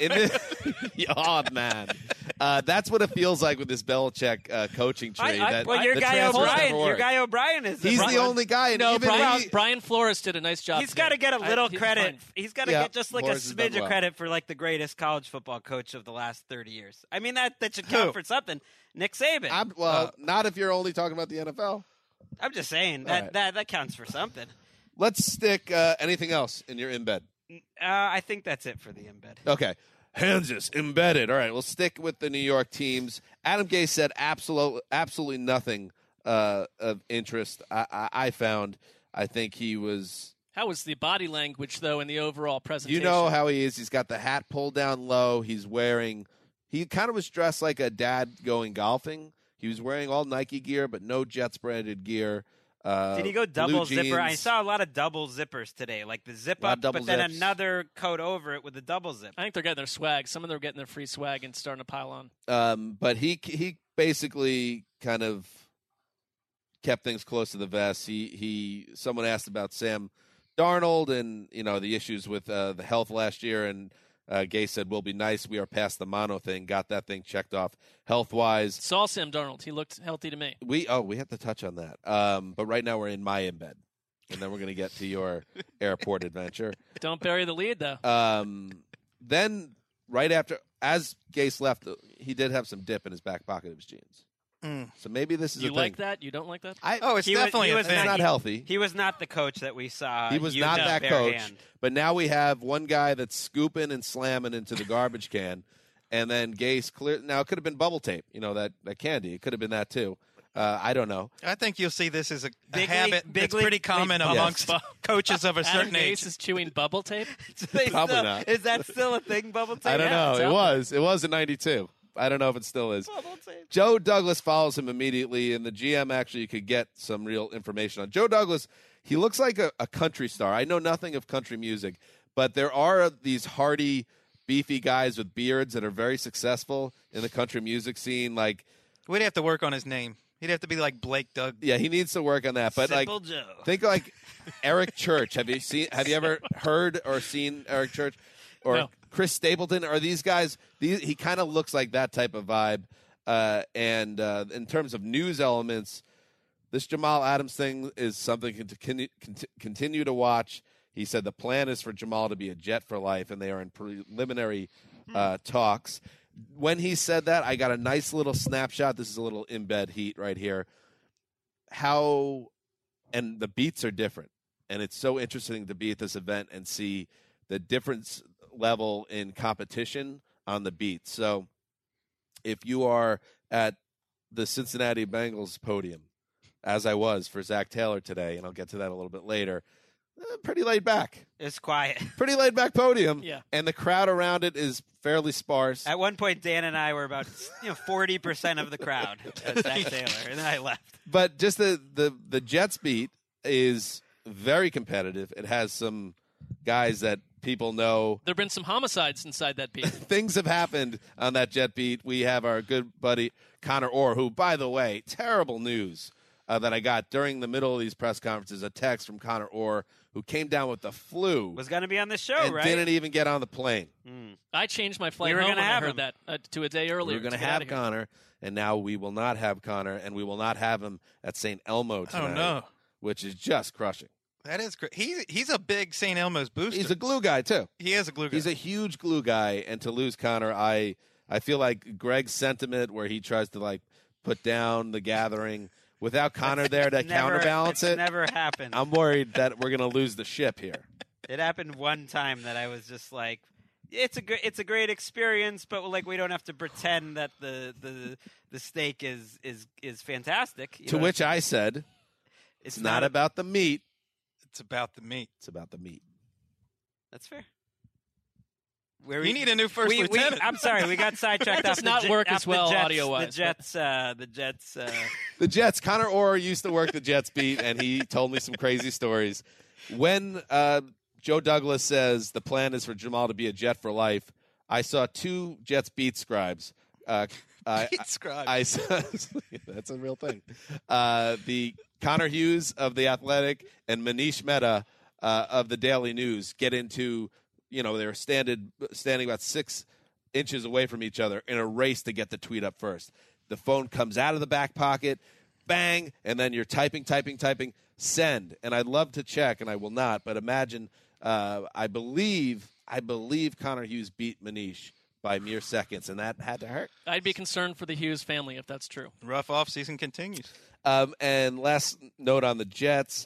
yard man. That's what it feels like with this Belichick coaching tree. Your guy O'Brien is. He's the only guy. No, Brian Flores did a nice job. He's got to get a little credit. He's got to get just Flores a smidge of credit for the greatest college football coach of the last 30 years. I mean, that should count for something. Nick Saban. Not if you're only talking about the NFL. I'm just saying that counts for something. Let's stick anything else in your embed. I think that's it for the embed. Okay. Kansas embedded. All right, we'll stick with the New York teams. Adam Gase said absolutely nothing of interest. I found. I think he was. How was the body language, though, in the overall presentation? You know how he is. He's got the hat pulled down low. He kind of was dressed like a dad going golfing. He was wearing all Nike gear, but no Jets branded gear. Did he go double zipper? I saw a lot of double zippers today, like the zip up, but then another coat over it with the double zip. I think they're getting their swag. Some of them are getting their free swag and starting to pile on. But he basically kind of kept things close to the vest. Someone asked about Sam Darnold and the issues with the health last year, and Gase said, "We'll be nice. We are past the mono thing. Got that thing checked off health wise." Saw Sam Darnold. He looked healthy to me. We have to touch on that. But right now we're in my embed, and then we're going to get to your airport adventure. Don't bury the lead, though. Then right after, as Gase left, he did have some dip in his back pocket of his jeans. So maybe this is you a like thing. That? You don't like that? It's definitely it's not healthy. He was not the coach that we saw. He was not that coach. But now we have one guy that's scooping and slamming into the garbage can, and then Gase clear. Now it could have been bubble tape. That candy. It could have been that too. I don't know. I think you'll see this as a habit that's pretty common amongst coaches of a certain age. Gase is chewing bubble tape? Probably not. Is that still a thing, bubble tape? I don't know. It was in '92. I don't know if it still is. Joe Douglas follows him immediately, and the GM actually could get some real information on Joe Douglas. He looks like a country star. I know nothing of country music, but there are these hardy, beefy guys with beards that are very successful in the country music scene. Like, we'd have to work on his name. He'd have to be like Blake Doug. Yeah, he needs to work on that. But Simple Joe. Think like Eric Church. Have you ever heard or seen Eric Church? Or no. Chris Stapleton? Are these guys? He kind of looks like that type of vibe. And in terms of news elements, this Jamal Adams thing is something to continue to watch. He said the plan is for Jamal to be a Jet for life, and they are in preliminary talks. When he said that, I got a nice little snapshot. This is a little in-bed heat right here. And the beats are different. And it's so interesting to be at this event and see the difference level in competition on the beat. So if you are at the Cincinnati Bengals podium, as I was for Zach Taylor today, and I'll get to that a little bit later, pretty laid back. It's quiet. Pretty laid back podium. Yeah. And the crowd around it is fairly sparse. At one point, Dan and I were about 40% of the crowd at Zach Taylor, and then I left. But just the Jets beat is very competitive. It has some guys that people know. There have been some homicides inside that beat. Things have happened on that Jet beat. We have our good buddy Connor Orr, who, by the way, terrible news that I got during the middle of these press conferences, a text from Connor Orr, who came down with the flu. Was going to be on the show, and right? Didn't even get on the plane. I changed my flight home when I heard that to a day earlier. We were going to have Connor, and now we will not have Connor, and we will not have him at St. Elmo tonight. Oh, no. Which is just crushing. That is great. He's a big St. Elmo's booster. He's a glue guy, too. He is a glue guy. He's a huge glue guy, and to lose Connor, I feel like Greg's sentiment where he tries to, put down the gathering without Connor there to counterbalance it. Never happened. I'm worried that we're going to lose the ship here. It happened one time that I was just like, it's a great experience, but we don't have to pretend that the steak is fantastic. To which I said, it's not about the meat. It's about the meat. It's about the meat. That's fair. We need a new first lieutenant. I'm sorry, we got sidetracked. That does not work as well audio-wise. The Jets. The Jets. Connor Orr used to work the Jets beat, and he told me some crazy stories. When Joe Douglas says the plan is for Jamal to be a Jet for life, I saw two Jets beat scribes. Scribes. That's a real thing. The Connor Hughes of The Athletic and Manish Mehta of the Daily News get into, they were standing about 6 inches away from each other in a race to get the tweet up first. The phone comes out of the back pocket, bang, and then you're typing, send. And I'd love to check, and I will not, but imagine, I believe Connor Hughes beat Manish by mere seconds, and that had to hurt. I'd be concerned for the Hughes family if that's true. Rough offseason continues. And last note on the Jets,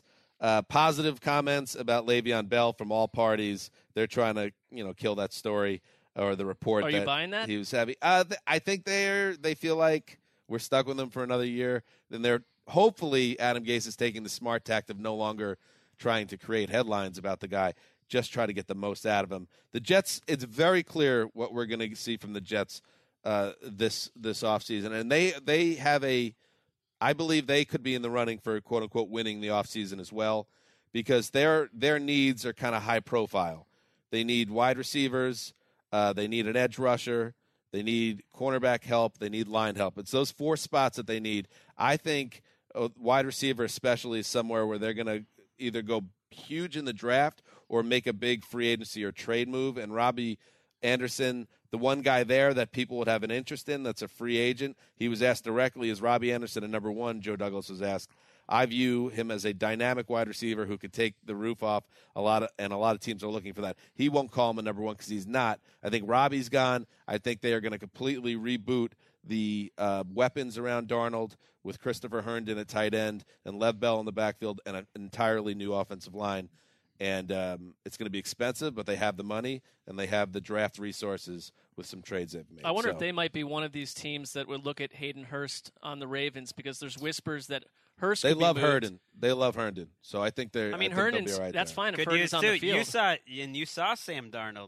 Positive comments about Le'Veon Bell from all parties. They're trying to, kill that story or the report. Are that you buying that? He was heavy. I think they feel like we're stuck with him for another year. Then they're hopefully Adam Gase is taking the smart tact of no longer trying to create headlines about the guy. Just try to get the most out of him. The Jets. It's very clear what we're going to see from the Jets this offseason, and they have I believe they could be in the running for quote unquote winning the offseason as well, because their needs are kind of high profile. They need wide receivers, they need an edge rusher, they need cornerback help, they need line help. It's those 4 spots that they need. I think a wide receiver especially is somewhere where they're going to either go huge in the draft or make a big free agency or trade move. And Robbie Anderson, the one guy there that people would have an interest in that's a free agent, he was asked directly, is Robbie Anderson a number 1? Joe Douglas was asked. I view him as a dynamic wide receiver who could take the roof off a lot of teams are looking for that. He won't call him a number 1 because he's not. I think Robbie's gone. I think they are going to completely reboot the weapons around Darnold with Christopher Herndon at tight end and Lev Bell in the backfield and an entirely new offensive line. And it's going to be expensive, but they have the money and they have the draft resources with some trades they've made. I wonder if they might be one of these teams that would look at Hayden Hurst on the Ravens, because there's whispers that Hurst. They could love be moved. Herndon. They love Herndon. So I think they're. I mean, Herndon's Herndon's. That's fine if Good Herndon's news, on too. the field. You saw Sam Darnold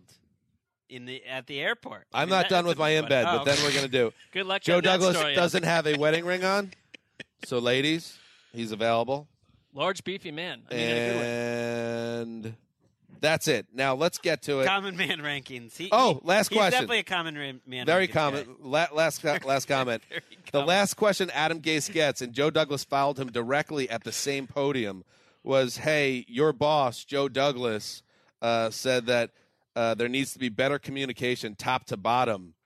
at the airport. I'm not done with my embed, but then we're going to do. Good luck. Joe getting that Douglas story doesn't have a wedding ring on, so ladies, he's available. Large, beefy man. I mean, in a good way. And that's it. Now let's get to it. Common man rankings. Last he's question. Definitely a common man. Very rankings common. guy. Last comment. The last question Adam Gase gets, and Joe Douglas fouled him directly at the same podium, was, "Hey, your boss, Joe Douglas, said that there needs to be better communication, top to bottom,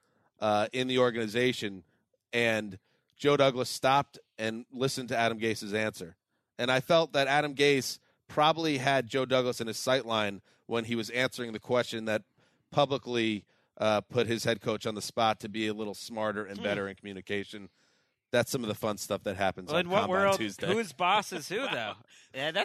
in the organization." And Joe Douglas stopped and listened to Adam Gase's answer. And I felt that Adam Gase probably had Joe Douglas in his sightline when he was answering the question that publicly put his head coach on the spot to be a little smarter and better in communication. That's some of the fun stuff that happens on Combine Tuesday. Whose boss is who, though? Yeah,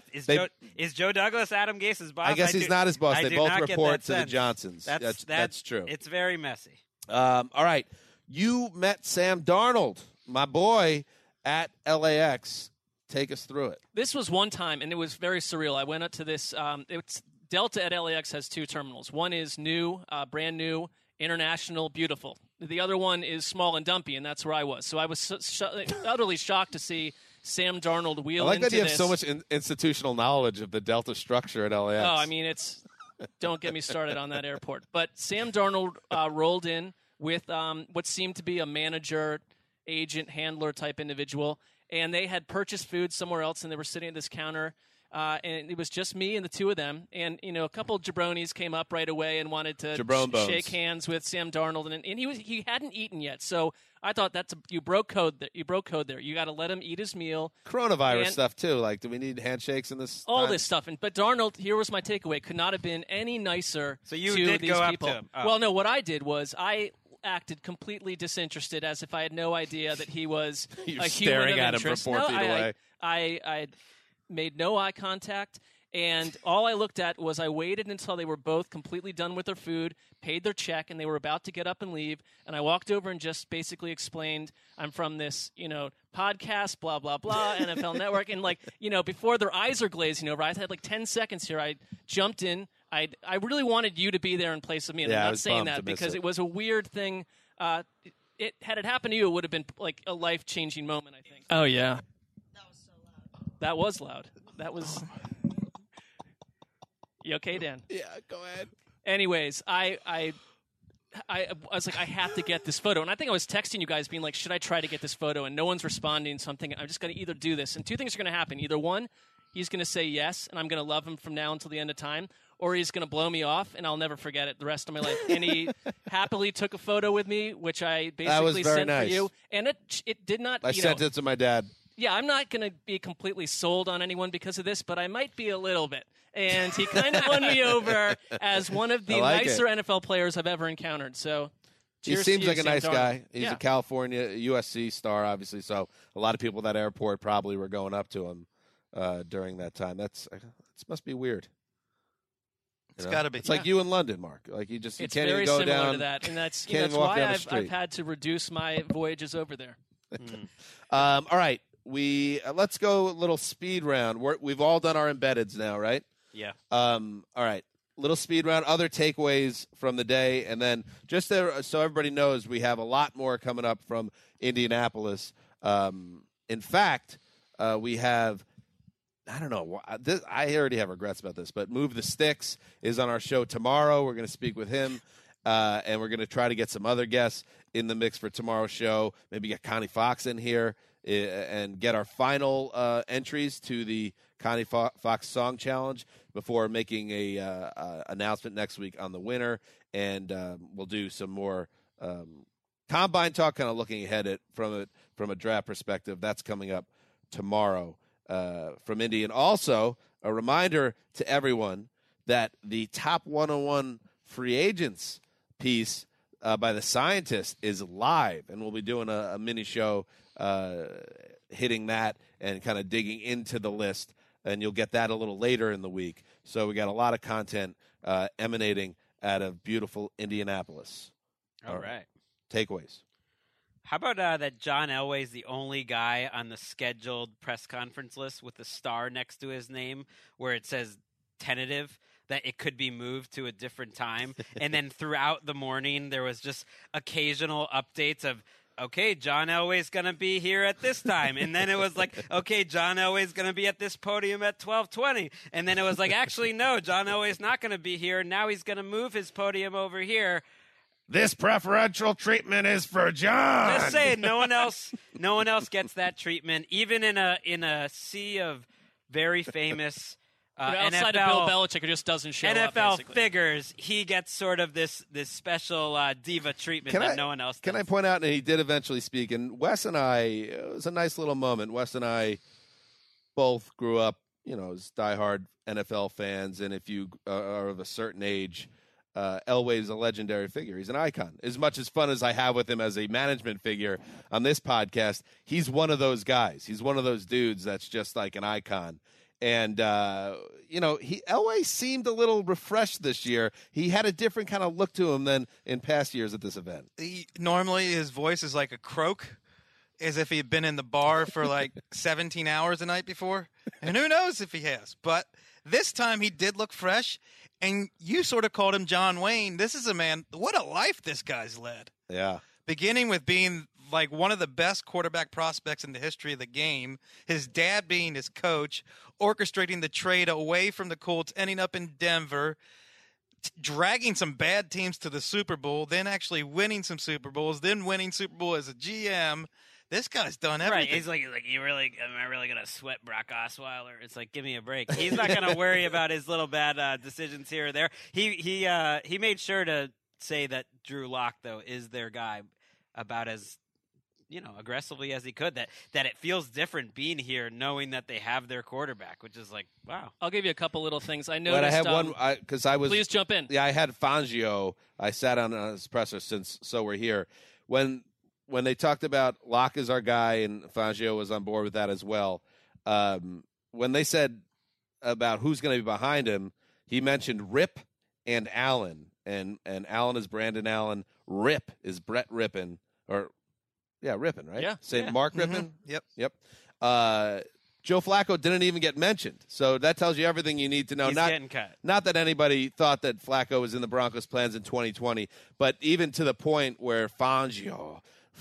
is Joe Douglas Adam Gase's boss? I guess he's not his boss. They both report to the Johnsons. That's true. It's very messy. All right. You met Sam Darnold, my boy, at LAX. Take us through it. This was one time, and it was very surreal. I went up to this. It's Delta at LAX has 2 terminals. One is new, brand new, international, beautiful. The other one is small and dumpy, and that's where I was. So I was utterly shocked to see Sam Darnold wheel into this. I like that you have so much institutional knowledge of the Delta structure at LAX. Oh, I mean, don't get me started on that airport. But Sam Darnold rolled in with what seemed to be a manager, agent, handler type individual, and they had purchased food somewhere else, and they were sitting at this counter, and it was just me and the 2 of them. And, a couple of jabronis came up right away and wanted to shake hands with Sam Darnold, and he hadn't eaten yet. So I thought you broke code there. You got to let him eat his meal. Coronavirus stuff, too. Like, do we need handshakes in this All time? this stuff. But Darnold, here was my takeaway, could not have been any nicer so you to did these go people. Up to him. Oh. Well, no, what I did was I acted completely disinterested, as if I had no idea that he was a human of interest. Him for 4 feet away. I made no eye contact, and all I looked at was I waited until they were both completely done with their food, paid their check, and they were about to get up and leave. And I walked over and just basically explained, I'm from this, podcast, blah, blah, blah, NFL Network. And, before their eyes are glazing over, I had 10 seconds here. I jumped in. I really wanted you to be there in place of me. And I'm not saying that because it was a weird thing. Had it happened to you, it would have been like a life-changing moment, I think. Oh, yeah. That was so loud. That was loud. That was... You okay, Dan? Yeah, go ahead. Anyways, I was like, I have to get this photo. And I think I was texting you guys being like, should I try to get this photo? And no one's responding, so I'm thinking I'm just going to either do this. And 2 things are going to happen. Either one, he's going to say yes, and I'm going to love him from now until the end of time, or he's going to blow me off, and I'll never forget it the rest of my life. And he happily took a photo with me, which I basically sent for you. And it did not... I sent it to my dad. Yeah, I'm not going to be completely sold on anyone because of this, but I might be a little bit. And he kind of won me over as one of the nicer NFL players I've ever encountered. So, he seems like a nice guy. He's a California USC star, obviously. So a lot of people at that airport probably were going up to him. during that time. It must be weird. It's got to be. It's like you in London, Mark. Like you it's can't very even go similar down to that, and that's why I've had to reduce my voyages over there. All right, let's go a little speed round. We've all done our embeddeds now, right? Yeah. All right, little speed round. Other takeaways from the day, and then just so everybody knows, we have a lot more coming up from Indianapolis. In fact, we have. I don't know. I already have regrets about this, but Move the Sticks is on our show tomorrow. We're going to speak with him, and we're going to try to get some other guests in the mix for tomorrow's show. Maybe get Connie Fox in here and get our final entries to the Connie Fox Song Challenge before making a announcement next week on the winner. And we'll do some more Combine talk, kind of looking ahead from a draft perspective. That's coming up tomorrow. From Indy. And also a reminder to everyone that the Top 101 Free Agents piece by The Scientist is live, and we'll be doing a mini show hitting that and kind of digging into the list, and you'll get that a little later in the week. So we got a lot of content emanating out of beautiful Indianapolis. All right. Takeaways. How about that John Elway's the only guy on the scheduled press conference list with a star next to his name where it says tentative, that it could be moved to a different time. And then throughout the morning, there was just occasional updates of, okay, John Elway's going to be here at this time. And then it was like, okay, John Elway's going to be at this podium at 12:20. And then it was like, actually, no, John Elway's not going to be here. Now he's going to move his podium over here. This preferential treatment is for John. Just saying, no one else gets that treatment, even in a sea of very famous outside NFL, of Bill Belichick, who just doesn't show up. NFL figures. He gets sort of this special diva treatment that no one else does. Can I point out, and he did eventually speak, and Wes and I, it was a nice little moment. Wes and I both grew up, as diehard NFL fans, and if you are of a certain age, Elway is a legendary figure. He's an icon. As much as fun as I have with him as a management figure on this podcast, he's one of those guys. He's one of those dudes that's just like an icon. And, Elway seemed a little refreshed this year. He had a different kind of look to him than in past years at this event. Normally his voice is like a croak, as if he had been in the bar for like 17 hours the night before. And who knows if he has. But this time he did look fresh. And you sort of called him John Wayne. This is a man, what a life this guy's led. Yeah. Beginning with being like one of the best quarterback prospects in the history of the game, his dad being his coach, orchestrating the trade away from the Colts, ending up in Denver, dragging some bad teams to the Super Bowl, then actually winning some Super Bowls, then winning Super Bowl as a GM. This guy's done everything. Right, he's like, am I really gonna sweat Brock Osweiler? It's like, give me a break. He's not gonna worry about his little bad decisions here or there. He made sure to say that Drew Lock, though, is their guy about as aggressively as he could. That it feels different being here, knowing that they have their quarterback, which is like, wow. I'll give you a couple little things. I noticed. But I have one because I was. Please jump in. Yeah, I had Fangio. I sat on his presser so we're here when they talked about Locke is our guy, and Fangio was on board with that as well. When they said about who's going to be behind him, he mentioned Rip and Allen, and Allen is Brandon Allen. Rip is Brett Rippon, Rippon, right? Yeah. St. Mark Rippon? Mm-hmm. Yep. Joe Flacco didn't even get mentioned. So that tells you everything you need to know. He's getting cut. Not that anybody thought that Flacco was in the Broncos' plans in 2020, but even to the point where Fangio,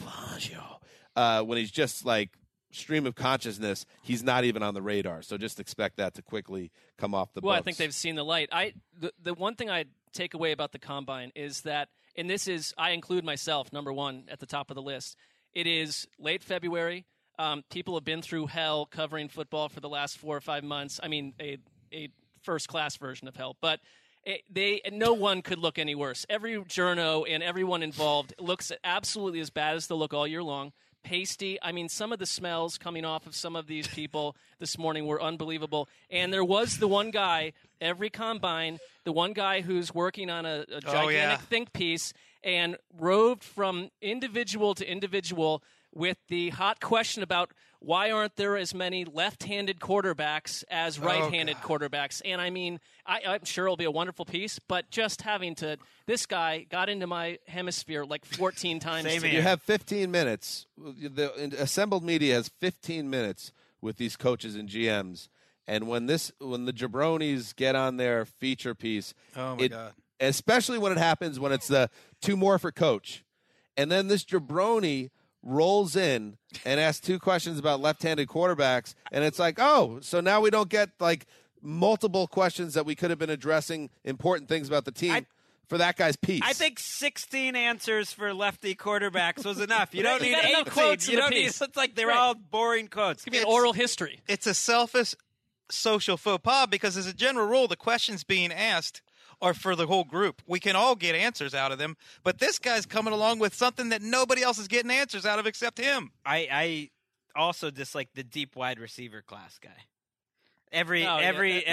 when he's just like stream of consciousness, he's not even on the radar. So just expect that to quickly come off the books. Well, I think they've seen the light. The one thing I take away about the Combine is that, and this is, I include myself, number one, at the top of the list, it is late February. People have been through hell covering football for the last 4 or 5 months. I mean, a first-class version of hell. But no one could look any worse. Every journo and everyone involved looks absolutely as bad as they'll look all year long. Pasty. I mean, some of the smells coming off of some of these people this morning were unbelievable. And there was the one guy, every Combine, the one guy who's working on a gigantic think piece and roved from individual to individual with the hot question about why aren't there as many left-handed quarterbacks as right-handed quarterbacks? And I mean, I'm sure it'll be a wonderful piece, but just having to, this guy got into my hemisphere like 14 times. You have 15 minutes. The assembled media has 15 minutes with these coaches and GMs. And when the jabronis get on their feature piece, oh my God. Especially when it happens when it's the two more for coach. And then this jabroni rolls in and asks two questions about left-handed quarterbacks, and it's like, oh, so now we don't get like multiple questions that we could have been addressing important things about the team for that guy's piece. I think 16 answers for lefty quarterbacks was enough. You don't need 18. Quotes You don't need. It's like they're all boring quotes. Give me an oral history. It's a selfish social faux pas because, as a general rule, the questions being asked are for the whole group. We can all get answers out of them, but this guy's coming along with something that nobody else is getting answers out of except him. I also dislike the deep wide receiver class guy. Every coach,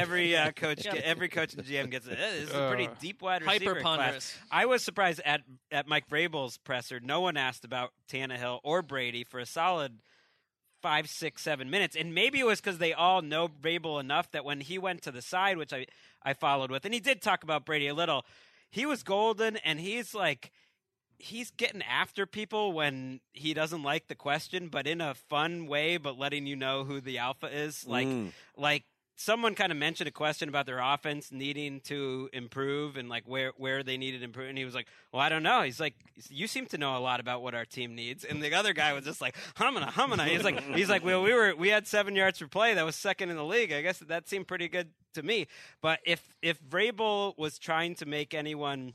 every coach and GM gets it. This is a pretty deep wide receiver class. I was surprised at Mike Vrabel's presser. No one asked about Tannehill or Brady for a solid 5, 6, 7 minutes, and maybe it was because they all know Vrabel enough that when he went to the side, which I followed with, and he did talk about Brady a little, he was golden, and he's getting after people when he doesn't like the question, but in a fun way, but letting you know who the alpha is. Like someone kind of mentioned a question about their offense needing to improve and like where they needed to improve. And he was like, well, I don't know. He's like, you seem to know a lot about what our team needs. And the other guy was just like, humana. He's like, well, we had 7 yards per play. That was second in the league. I guess that seemed pretty good to me. But if Vrabel was trying to make anyone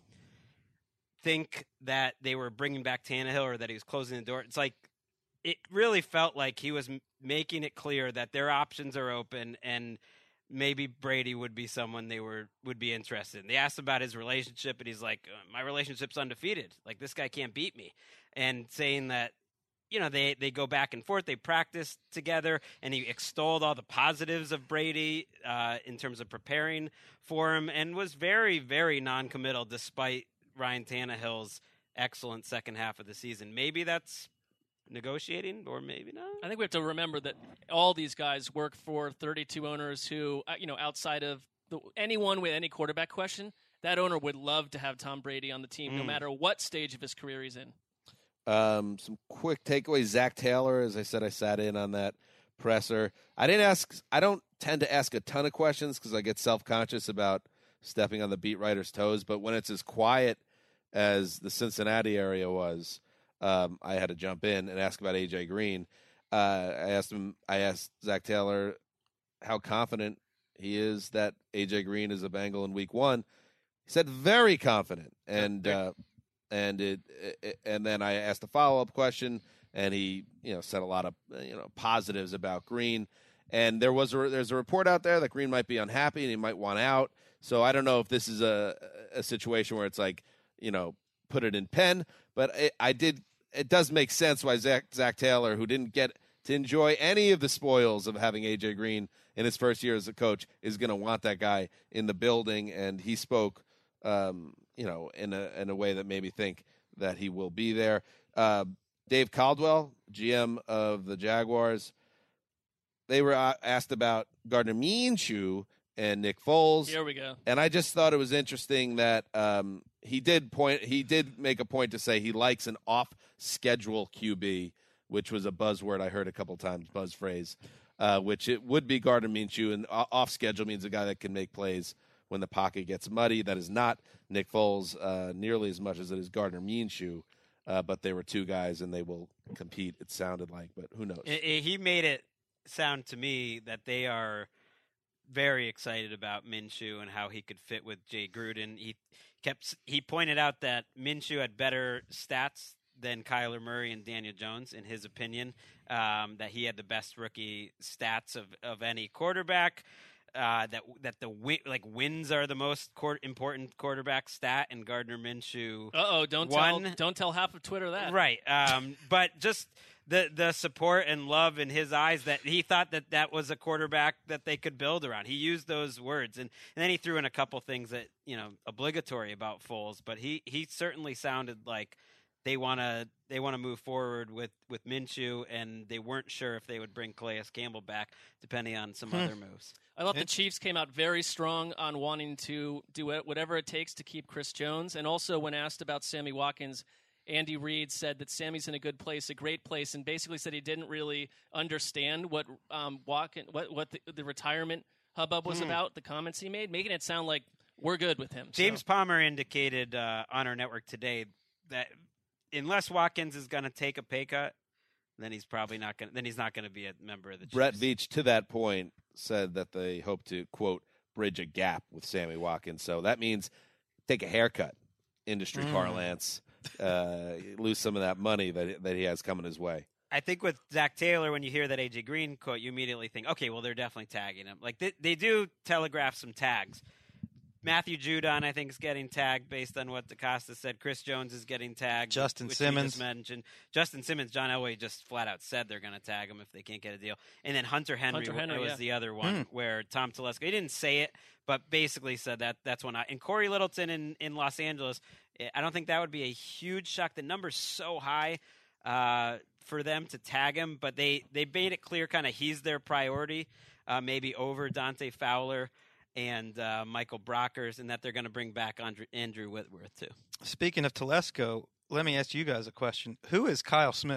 think that they were bringing back Tannehill or that he was closing the door, it's like, it really felt like he was making it clear that their options are open and maybe Brady would be someone they would be interested in. They asked about his relationship, and he's like, my relationship's undefeated. Like, this guy can't beat me. And saying that, they go back and forth. They practice together, and he extolled all the positives of Brady in terms of preparing for him and was very, very non-committal despite Ryan Tannehill's excellent second half of the season. Maybe that's negotiating, or maybe not. I think we have to remember that all these guys work for 32 owners who, outside of anyone with any quarterback question, that owner would love to have Tom Brady on the team no matter what stage of his career he's in. Some quick takeaways. Zach Taylor, as I said, I sat in on that presser. I don't tend to ask a ton of questions because I get self-conscious about stepping on the beat writer's toes, but when it's as quiet as the Cincinnati area was, I had to jump in and ask about A.J. Green. I asked Zach Taylor how confident he is that A.J. Green is a Bengal in Week 1. He said very confident, and then I asked a follow-up question, and he said a lot of positives about Green. And there's a report out there that Green might be unhappy and he might want out. So I don't know if this is a situation where it's like put it in pen, but it does make sense why Zach Taylor, who didn't get to enjoy any of the spoils of having A.J. Green in his first year as a coach, is going to want that guy in the building. And he spoke, in a way that made me think that he will be there. Dave Caldwell, GM of the Jaguars, they were asked about Gardner Minshew and Nick Foles. Here we go. And I just thought it was interesting that he did make a point to say he likes an off-schedule QB, which was a buzzword I heard a couple times, buzz phrase, which it would be Gardner Minshew, and off-schedule means a guy that can make plays when the pocket gets muddy. That is not Nick Foles nearly as much as it is Gardner Minshew, but they were two guys, and they will compete, it sounded like, but who knows? He made it sound to me that they are very excited about Minshew and how he could fit with Jay Gruden. He pointed out that Minshew had better stats than Kyler Murray and Daniel Jones, in his opinion, that he had the best rookie stats of any quarterback, that the wins are the most important quarterback stat, and Gardner Minshew don't tell half of Twitter that. Right. But just the support and love in his eyes, that he thought that was a quarterback that they could build around. He used those words, and then he threw in a couple things that obligatory about Foles, but he certainly sounded like they want to move forward with Minshew, and they weren't sure if they would bring Calais Campbell back, depending on some other moves. I thought the Chiefs came out very strong on wanting to do whatever it takes to keep Chris Jones. And also, when asked about Sammy Watkins, Andy Reid said that Sammy's in a good place, a great place, and basically said he didn't really understand what the retirement hubbub was about, the comments he made, making it sound like we're good with him. James Palmer indicated on our network today that unless Watkins is going to take a pay cut, then he's probably not going. Then he's not going to be a member of the Chiefs. Brett Veach, to that point, said that they hope to, quote, bridge a gap with Sammy Watkins. So that means take a haircut, industry parlance, lose some of that money that he has coming his way. I think with Zach Taylor, when you hear that A.J. Green quote, you immediately think, okay, well, they're definitely tagging him. Like, they do telegraph some tags. Matthew Judon, I think, is getting tagged based on what DeCosta said. Chris Jones is getting tagged. Justin which Simmons. You just mentioned. Justin Simmons, John Elway just flat out said they're going to tag him if they can't get a deal. And then Hunter Henry was the other one where Tom Telesco, he didn't say it, but basically said that's one. And Corey Littleton in Los Angeles, I don't think that would be a huge shock. The number's so high for them to tag him, but they made it clear kind of he's their priority, maybe over Dante Fowler and Michael Brockers, and that they're going to bring back Andrew Whitworth, too. Speaking of Telesco, let me ask you guys a question. Who is Kyle Smith?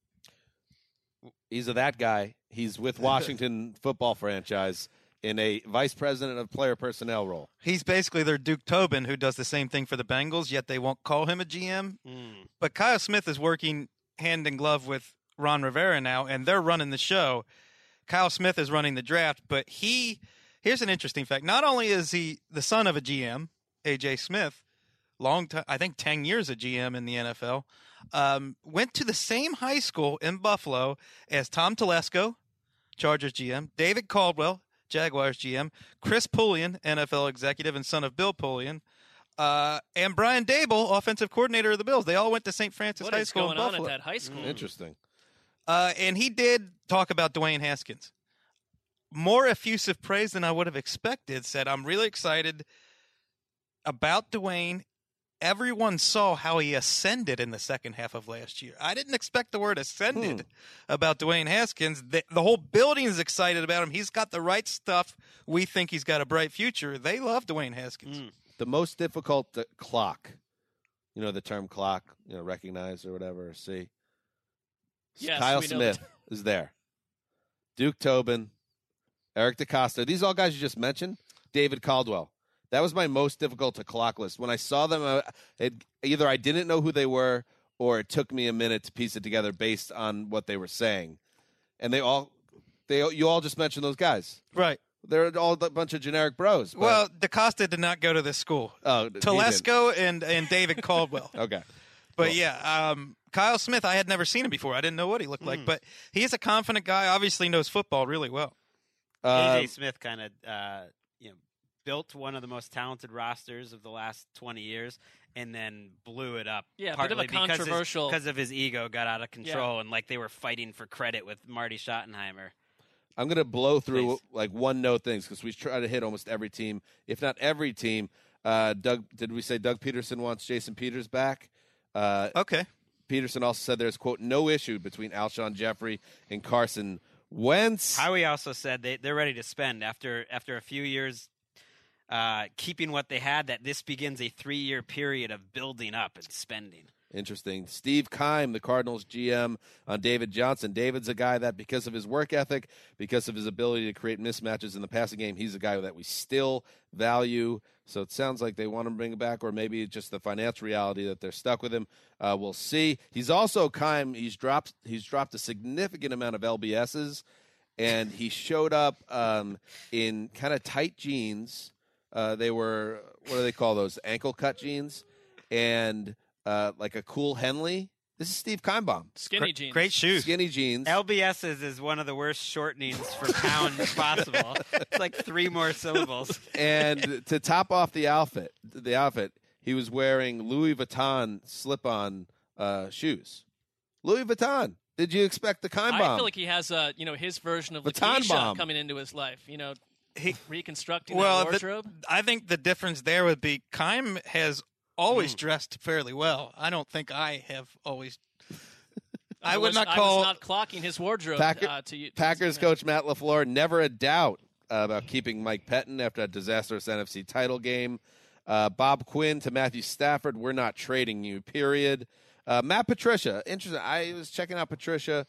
He's that guy. He's with Washington football franchise in a vice president of player personnel role. He's basically their Duke Tobin, who does the same thing for the Bengals, yet they won't call him a GM. But Kyle Smith is working hand in glove with Ron Rivera now, and they're running the show. Kyle Smith is running the draft, but here's an interesting fact. Not only is he the son of a GM, A.J. Smith, long time, I think 10 years a GM in the NFL, went to the same high school in Buffalo as Tom Telesco, Chargers GM, David Caldwell, Jaguars GM, Chris Pullian, NFL executive and son of Bill Pullian, and Brian Dable, offensive coordinator of the Bills. They all went to St. Francis High School in Buffalo. What is going on at that high school? Interesting. And he did talk about Dwayne Haskins. More effusive praise than I would have expected. Said, I'm really excited about Dwayne. Everyone saw how he ascended in the second half of last year. I didn't expect the word ascended about Dwayne Haskins. The whole building is excited about him. He's got the right stuff. We think he's got a bright future. They love Dwayne Haskins. The most difficult clock, you know, the term clock, you know, recognize or whatever, see? Yes, Kyle Smith is there. Duke Tobin, Eric DeCosta. These are all guys you just mentioned. David Caldwell. That was my most difficult to clock list. When I saw them, either I didn't know who they were or it took me a minute to piece it together based on what they were saying. And you all just mentioned those guys. Right. They're all a bunch of generic bros. But... Well, DeCosta did not go to this school. Oh, Telesco and David Caldwell. Okay. But cool. yeah, Kyle Smith, I had never seen him before. I didn't know what he looked like. But he is a confident guy, obviously knows football really well. A.J. Smith kind of built one of the most talented rosters of the last 20 years and then blew it up. Yeah, a bit of a controversial... Because of his ego got out of control and like they were fighting for credit with Marty Schottenheimer. I'm going to blow through like one-note things because we try to hit almost every team, if not every team. Did we say Doug Peterson wants Jason Peters back? Okay. Peterson also said there's, quote, no issue between Alshon Jeffrey and Carson Wentz. Howie also said they're ready to spend after a few years keeping what they had, that this begins a 3-year period of building up and spending. Interesting. Steve Keim, the Cardinals GM, on David Johnson. David's a guy that, because of his work ethic, because of his ability to create mismatches in the passing game, he's a guy that we still value. So it sounds like they want to bring him back, or maybe just the financial reality that they're stuck with him. We'll see. He's also Keim. He's dropped a significant amount of LBSs, and he showed up in kind of tight jeans. They were, what do they call those? Ankle cut jeans, and like a cool Henley. This is Steve Keimbaum. Skinny jeans. Great shoes. Skinny jeans. LBS's is one of the worst shortenings for pounds possible. It's like 3 more syllables. And to top off the outfit, he was wearing Louis Vuitton slip-on shoes. Louis Vuitton. Did you expect the Keimbaum? I feel like he has his version of Lakeisha coming into his life. You know, reconstructing that wardrobe. I think the difference there would be Keim has always dressed fairly well. I don't think I have always. I was not clocking his wardrobe. Packers coach Matt LaFleur, never a doubt about keeping Mike Pettin after a disastrous NFC title game. Bob Quinn to Matthew Stafford, we're not trading you, period. Matt Patricia, interesting. I was checking out Patricia.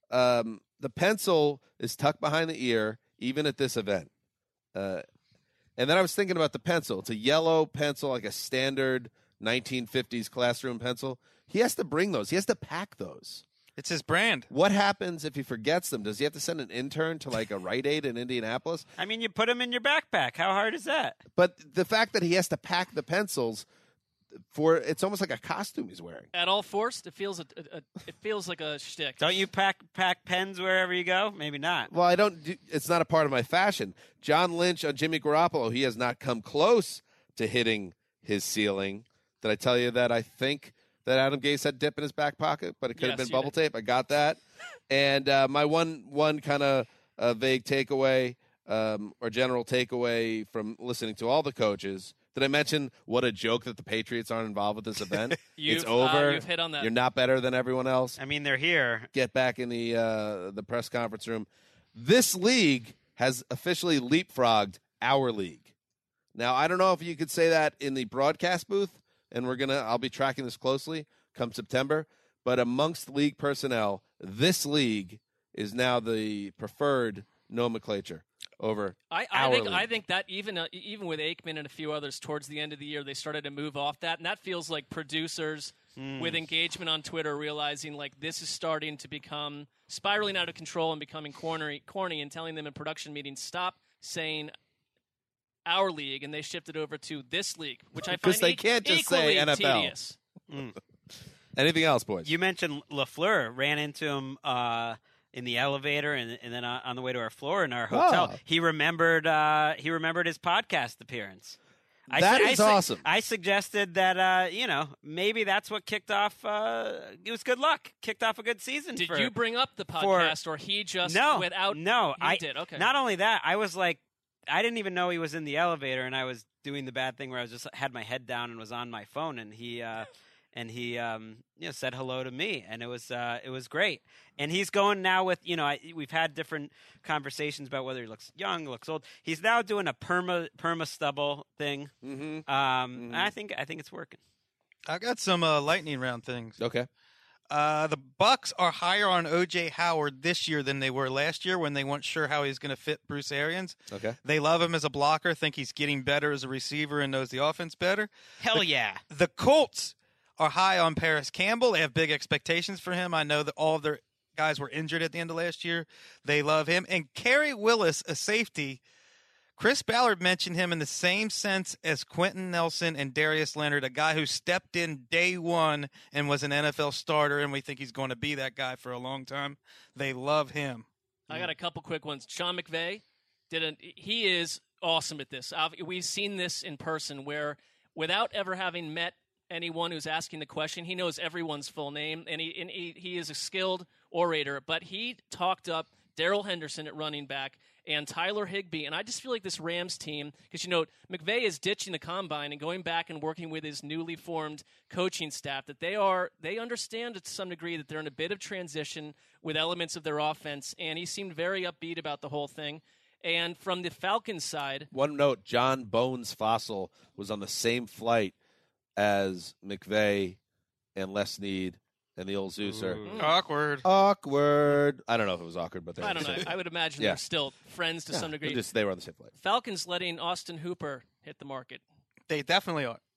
The pencil is tucked behind the ear, even at this event. And then I was thinking about the pencil. It's a yellow pencil, like a standard 1950s classroom pencil. He has to bring those. He has to pack those. It's his brand. What happens if he forgets them? Does he have to send an intern to like a Rite Aid in Indianapolis? I mean, you put them in your backpack. How hard is that? But the fact that he has to pack the pencils it's almost like a costume he's wearing. At all forced, it feels like a shtick. Don't you pack pens wherever you go? Maybe not. Well, I don't. It's not a part of my fashion. John Lynch on Jimmy Garoppolo, he has not come close to hitting his ceiling. Did I tell you that I think that Adam Gase had dip in his back pocket, but it could have been bubble tape? I got that. And my one kind of vague takeaway or general takeaway from listening to all the coaches. Did I mention what a joke that the Patriots aren't involved with this event? It's over. You've hit on that. You're not better than everyone else. I mean, they're here. Get back in the press conference room. This league has officially leapfrogged our league. Now, I don't know if you could say that in the broadcast booth, and I'll be tracking this closely come September, but amongst league personnel, this league is now the preferred nomenclature over I think that even with Aikman and a few others towards the end of the year, they started to move off that, and that feels like producers with engagement on Twitter realizing like this is starting to become spiraling out of control and becoming corny, and telling them in production meetings, stop saying our league, and they shifted over to this league, which I find because they can't just say NFL. Tedious. Anything else, boys? You mentioned LaFleur. Ran into him in the elevator, and then on the way to our floor in our hotel. Oh. He remembered his podcast appearance. That is awesome. I suggested that maybe that's what kicked off. It was good luck. Kicked off a good season. Did you bring up the podcast, or he just without? No, I did. Okay. Not only that, I was like, I didn't even know he was in the elevator, and I was doing the bad thing where I was just had my head down and was on my phone, and he said hello to me, and it was great. And he's going now with we've had different conversations about whether he looks young, looks old. He's now doing a perma stubble thing. I think it's working. I got some lightning round things. Okay. The Bucs are higher on O.J. Howard this year than they were last year when they weren't sure how he was going to fit Bruce Arians. Okay. They love him as a blocker, think he's getting better as a receiver and knows the offense better. Hell yeah. The Colts are high on Paris Campbell. They have big expectations for him. I know that all of their guys were injured at the end of last year. They love him. And Kerry Willis, a safety, Chris Ballard mentioned him in the same sense as Quentin Nelson and Darius Leonard, a guy who stepped in day one and was an NFL starter, and we think he's going to be that guy for a long time. They love him. I got a couple quick ones. Sean McVay he is awesome at this. We've seen this in person where without ever having met anyone who's asking the question, he knows everyone's full name, and he is a skilled orator. But he talked up Darrell Henderson at running back and Tyler Higbee, and I just feel like this Rams team, because McVay is ditching the combine and going back and working with his newly formed coaching staff, that they understand to some degree that they're in a bit of transition with elements of their offense, and he seemed very upbeat about the whole thing. And from the Falcons side, one note: John Bones Fossil was on the same flight as McVay and Les Snead and the old Zeuser. Awkward. I don't know if it was awkward, but I don't know. I would imagine they're still friends to some degree. They were on the same flight. Falcons letting Austin Hooper hit the market. They definitely are.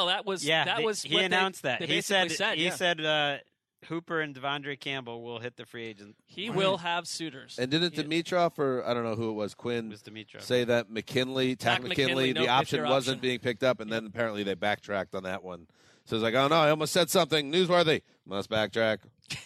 He announced that. He said Hooper and Devondre Campbell will hit the free agent. He will have suitors. And didn't Dimitroff, or I don't know who it was, Quinn, say that Takk McKinley, the option wasn't being picked up, and then apparently they backtracked on that one. So it's like, oh no, I almost said something newsworthy. Must backtrack.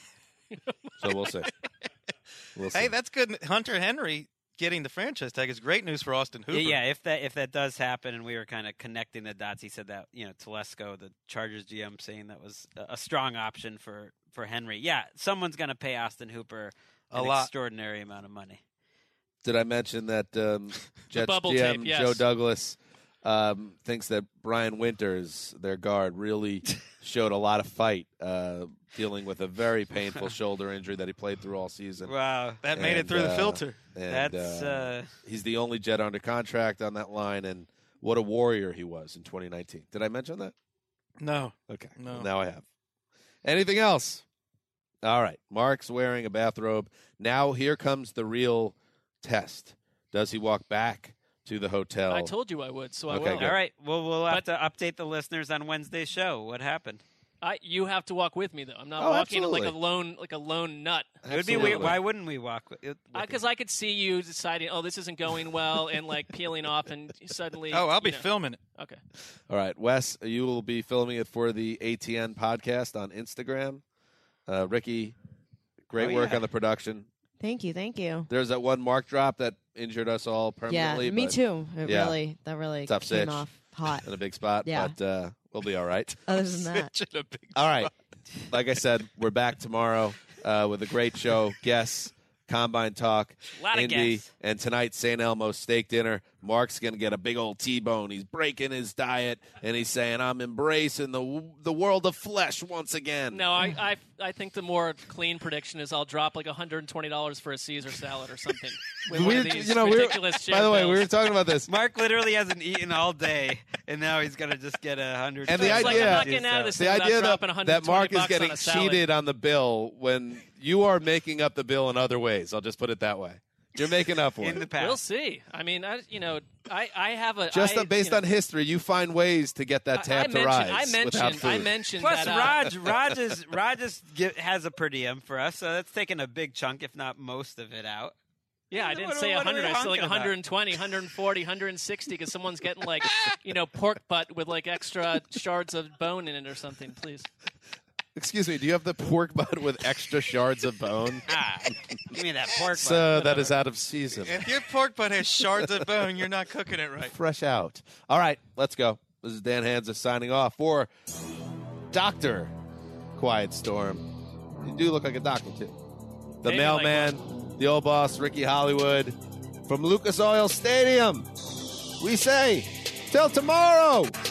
So we'll see. Hey, that's good. Hunter Henry getting the franchise tag is great news for Austin Hooper. Yeah, if that does happen, and we were kind of connecting the dots, he said that Telesco, the Chargers GM, saying that was a strong option for Henry. Yeah, someone's going to pay Austin Hooper an extraordinary amount of money. Did I mention that Jets bubble GM tape, yes. Joe Douglas thinks that Brian Winters, their guard, really showed a lot of fight, dealing with a very painful shoulder injury that he played through all season. Wow. That made it through the filter. And, he's the only Jet under contract on that line, and what a warrior he was in 2019. Did I mention that? No. Okay. No. Well, now I have. Anything else? All right. Mark's wearing a bathrobe. Now here comes the real test. Does he walk back to the hotel? I told you I would, so I Okay, will. good. All right. Well, we'll have to update the listeners on Wednesday's show. What happened? You have to walk with me, though. I'm not Oh, walking absolutely. like a lone nut. It would be weird. Why wouldn't we walk with Because I could see you deciding, oh, this isn't going well, and like peeling off, and suddenly. Oh, I'll be you know. filming it. Okay. All right. Wes, you will be filming it for the ATN podcast on Instagram. Ricky, great work on the production. Thank you. There's that one Mark drop that injured us all permanently. Yeah, me too. Yeah. That really Tough came sitch. off hot. In a big spot. Yeah. But we'll be all right. Other than that. All right. Like I said, we're back tomorrow with a great show. Guests, Combine Talk, Lot of Indy, guests. and tonight, St. Elmo's steak dinner. Mark's going to get a big old T-bone. He's breaking his diet, and he's saying, I'm embracing the world of flesh once again. No, I think the more clean prediction is I'll drop like $120 for a Caesar salad or something. With one of these ridiculous by the way, we bills. were talking about this. Mark literally hasn't eaten all day, and now he's going to just get 100. And the It's like, idea, I'm not getting out of this the thing without idea dropping that Mark is $120 getting on a salad. cheated on the bill when you are making up the bill in other ways. I'll just put it that way. You're making up for in it. the past. We'll see. I mean, I have a Just based on history, you find ways to get that tab to rise without food. I mentioned Plus, that. Raj has a per diem for us, so that's taking a big chunk, if not most of it out. Yeah, I didn't say what are we 100. I said like honking about? 120, 140, 160 because someone's getting like, pork butt with like extra shards of bone in it or something, please. Excuse me, do you have the pork butt with extra shards of bone? Give me that pork So that is out of season. If your pork butt has shards of bone, you're not cooking it right. Fresh out. All right, let's go. This is Dan Hansa signing off for Dr. Quiet Storm. You do look like a doctor, too. The Maybe mailman, the old boss, Ricky Hollywood, from Lucas Oil Stadium. We say, till tomorrow.